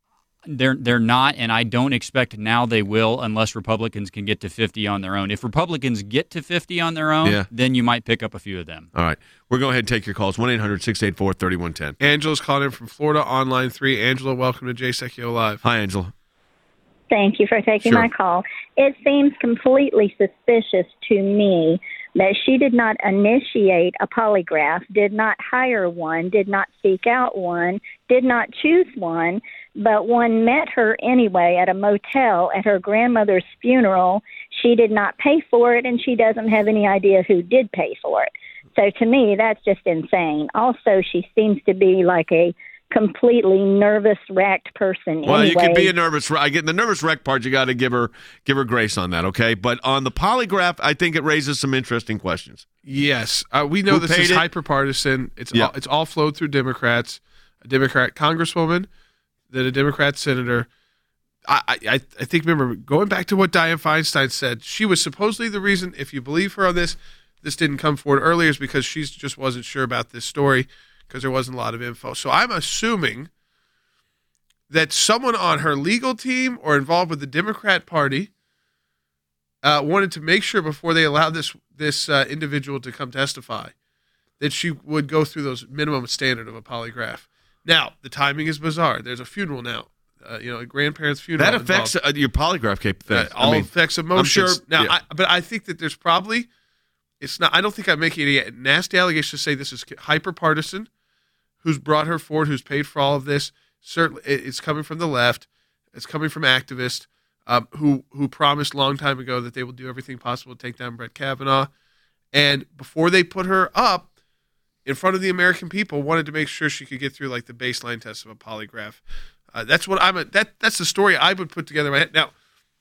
Speaker 3: They're they're not, and I don't expect now they will unless Republicans can get to fifty on their own. If Republicans get to fifty on their own,
Speaker 1: Yeah.
Speaker 3: then you might pick up a few of them.
Speaker 1: All right. We're going to go ahead and take your calls. one eight hundred six eight four three one one zero.
Speaker 4: Angela's calling in from Florida on line three. Angela, welcome to Jay Secchio Live.
Speaker 1: Hi, Angela.
Speaker 20: Thank you for taking
Speaker 1: Sure.
Speaker 20: my call. It seems completely suspicious to me that she did not initiate a polygraph, did not hire one, did not seek out one, did not choose one, but one met her anyway at a motel at her grandmother's funeral. She did not pay for it, and she doesn't have any idea who did pay for it. So to me, that's just insane. Also, she seems to be like a completely nervous, wrecked person.
Speaker 1: Well,
Speaker 20: anyway.
Speaker 1: you can be a nervous. I get the nervous wreck part. You got to give her give her grace on that, okay? But on the polygraph, I think it raises some interesting questions.
Speaker 4: Yes, uh, we know
Speaker 1: Who
Speaker 4: this
Speaker 1: paid
Speaker 4: is
Speaker 1: it?
Speaker 4: hyper-partisan. It's
Speaker 1: Yeah.
Speaker 4: all, it's all flowed through Democrats. A Democrat congresswoman, then a Democrat senator. I, I I think, remember, going back to what Dianne Feinstein said, she was supposedly the reason, if you believe her on this, this didn't come forward earlier is because she just wasn't sure about this story because there wasn't a lot of info. So I'm assuming that someone on her legal team or involved with the Democrat Party uh, wanted to make sure before they allowed this this uh, individual to come testify that she would go through those minimum standard of a polygraph. Now, the timing is bizarre. There's a funeral now, uh, you know, a grandparent's funeral.
Speaker 1: That affects
Speaker 4: involved.
Speaker 1: uh, your polygraph capability.
Speaker 4: Uh, all affects emotions.
Speaker 1: I'm sure.
Speaker 4: Now,
Speaker 1: yeah.
Speaker 4: I, but I think that there's probably it's not. I don't think I'm making any nasty allegations to say this is hyper partisan. Who's brought her forward? Who's paid for all of this? Certainly, it- it's coming from the left. It's coming from activists um, who who promised a long time ago that they will do everything possible to take down Brett Kavanaugh. And before they put her up in front of the American people, wanted to make sure she could get through like the baseline test of a polygraph. Uh, that's what I'm. A, that that's the story I would put together in my head. Now,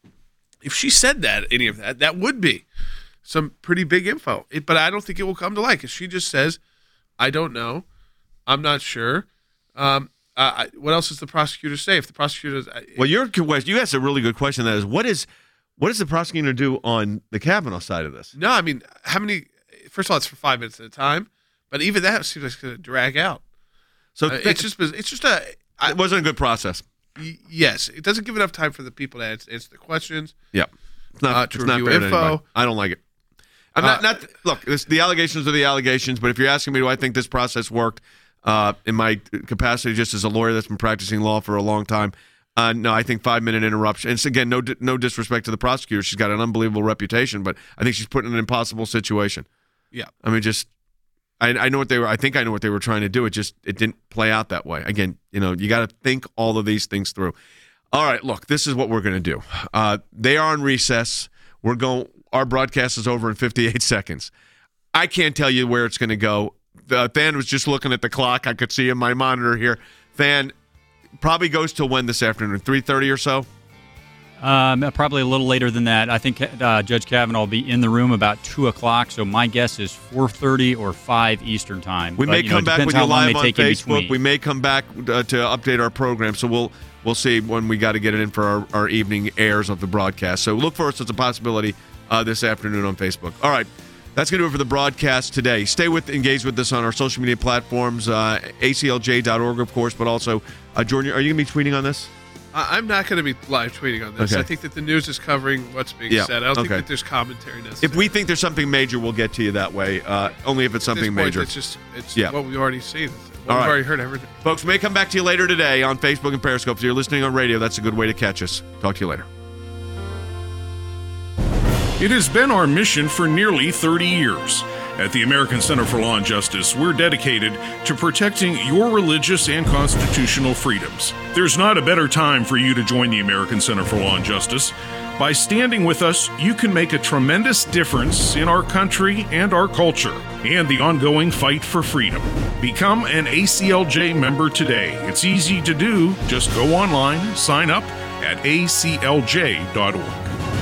Speaker 4: if she said that, any of that, that would be some pretty big info. It, but I don't think it will come to light because she just says, "I don't know, I'm not sure." Um, uh, I, what else does the prosecutor say? If the prosecutor,
Speaker 1: Well, your question, you asked a really good question. That is, what is what does the prosecutor do on the Kavanaugh side of this?
Speaker 4: no, I mean, how many? First of all, it's for five minutes at a time, but even that seems like it's going to drag out.
Speaker 1: So
Speaker 4: Uh, it's just it's just a.
Speaker 1: it wasn't a good process.
Speaker 4: Y- Yes, it doesn't give enough time for the people to answer, answer the questions.
Speaker 1: Yeah, it's not.
Speaker 4: Uh,
Speaker 1: it's
Speaker 4: to
Speaker 1: not
Speaker 4: review
Speaker 1: fair to
Speaker 4: info.
Speaker 1: anybody. I don't like it. I'm not.
Speaker 4: Uh,
Speaker 1: not look. This, the allegations are the allegations. But if you're asking me, do I think this process worked uh, in my capacity just as a lawyer that's been practicing law for a long time? Uh, no, I think five minute interruption. And it's, again, no di- no disrespect to the prosecutor. She's got an unbelievable reputation, but I think she's put in an impossible situation.
Speaker 4: Yeah.
Speaker 1: I mean, just I, I know what they were. I think I know what they were trying to do. It just it didn't play out that way. Again, you know, you got to think all of these things through. All right, look, this is what we're going to do. Uh, they are on recess. We're going. Our broadcast is over in fifty-eight seconds. I can't tell you where it's going to go. Uh, Than was just looking at the clock. I could see in my monitor here. Than probably goes till when this afternoon? three thirty or so?
Speaker 3: Um, probably a little later than that. I think uh, Judge Kavanaugh will be in the room about two o'clock. So my guess is four thirty or five Eastern time.
Speaker 1: We
Speaker 3: But,
Speaker 1: may
Speaker 3: you know,
Speaker 1: come
Speaker 3: it
Speaker 1: back
Speaker 3: depends
Speaker 1: with
Speaker 3: how
Speaker 1: you
Speaker 3: long
Speaker 1: live
Speaker 3: they
Speaker 1: on
Speaker 3: take in
Speaker 1: Facebook.
Speaker 3: between.
Speaker 1: We may come back uh, to update our program. So we'll we'll see when we got to get it in for our, our evening airs of the broadcast. So look for us as a possibility uh, this afternoon on Facebook. All right. That's going to do it for the broadcast today. Stay with, engage with us on our social media platforms, uh, A C L J dot org, of course, but also, uh, Jordan, are you going to be tweeting on this?
Speaker 4: I- I'm not going to be live tweeting on this.
Speaker 1: Okay.
Speaker 4: I think that the news is covering what's being
Speaker 1: Yeah,
Speaker 4: said. I don't think
Speaker 1: okay.
Speaker 4: that there's commentary necessary.
Speaker 1: If we think there's something major, we'll get to you that way. Uh, only if it's
Speaker 4: At this
Speaker 1: something
Speaker 4: point,
Speaker 1: major.
Speaker 4: It's just it's
Speaker 1: Yeah.
Speaker 4: what we've already seen. What
Speaker 1: All
Speaker 4: we've
Speaker 1: right.
Speaker 4: already heard everything.
Speaker 1: Folks, we may come back to you later today on Facebook and Periscope. If you're listening on radio, that's a good way to catch us. Talk to you later.
Speaker 5: It has been our mission for nearly thirty years. At the American Center for Law and Justice, we're dedicated to protecting your religious and constitutional freedoms. There's not a better time for you to join the American Center for Law and Justice. By standing with us, you can make a tremendous difference in our country and our culture and the ongoing fight for freedom. Become an A C L J member today. It's easy to do. Just go online, sign up at A C L J dot org.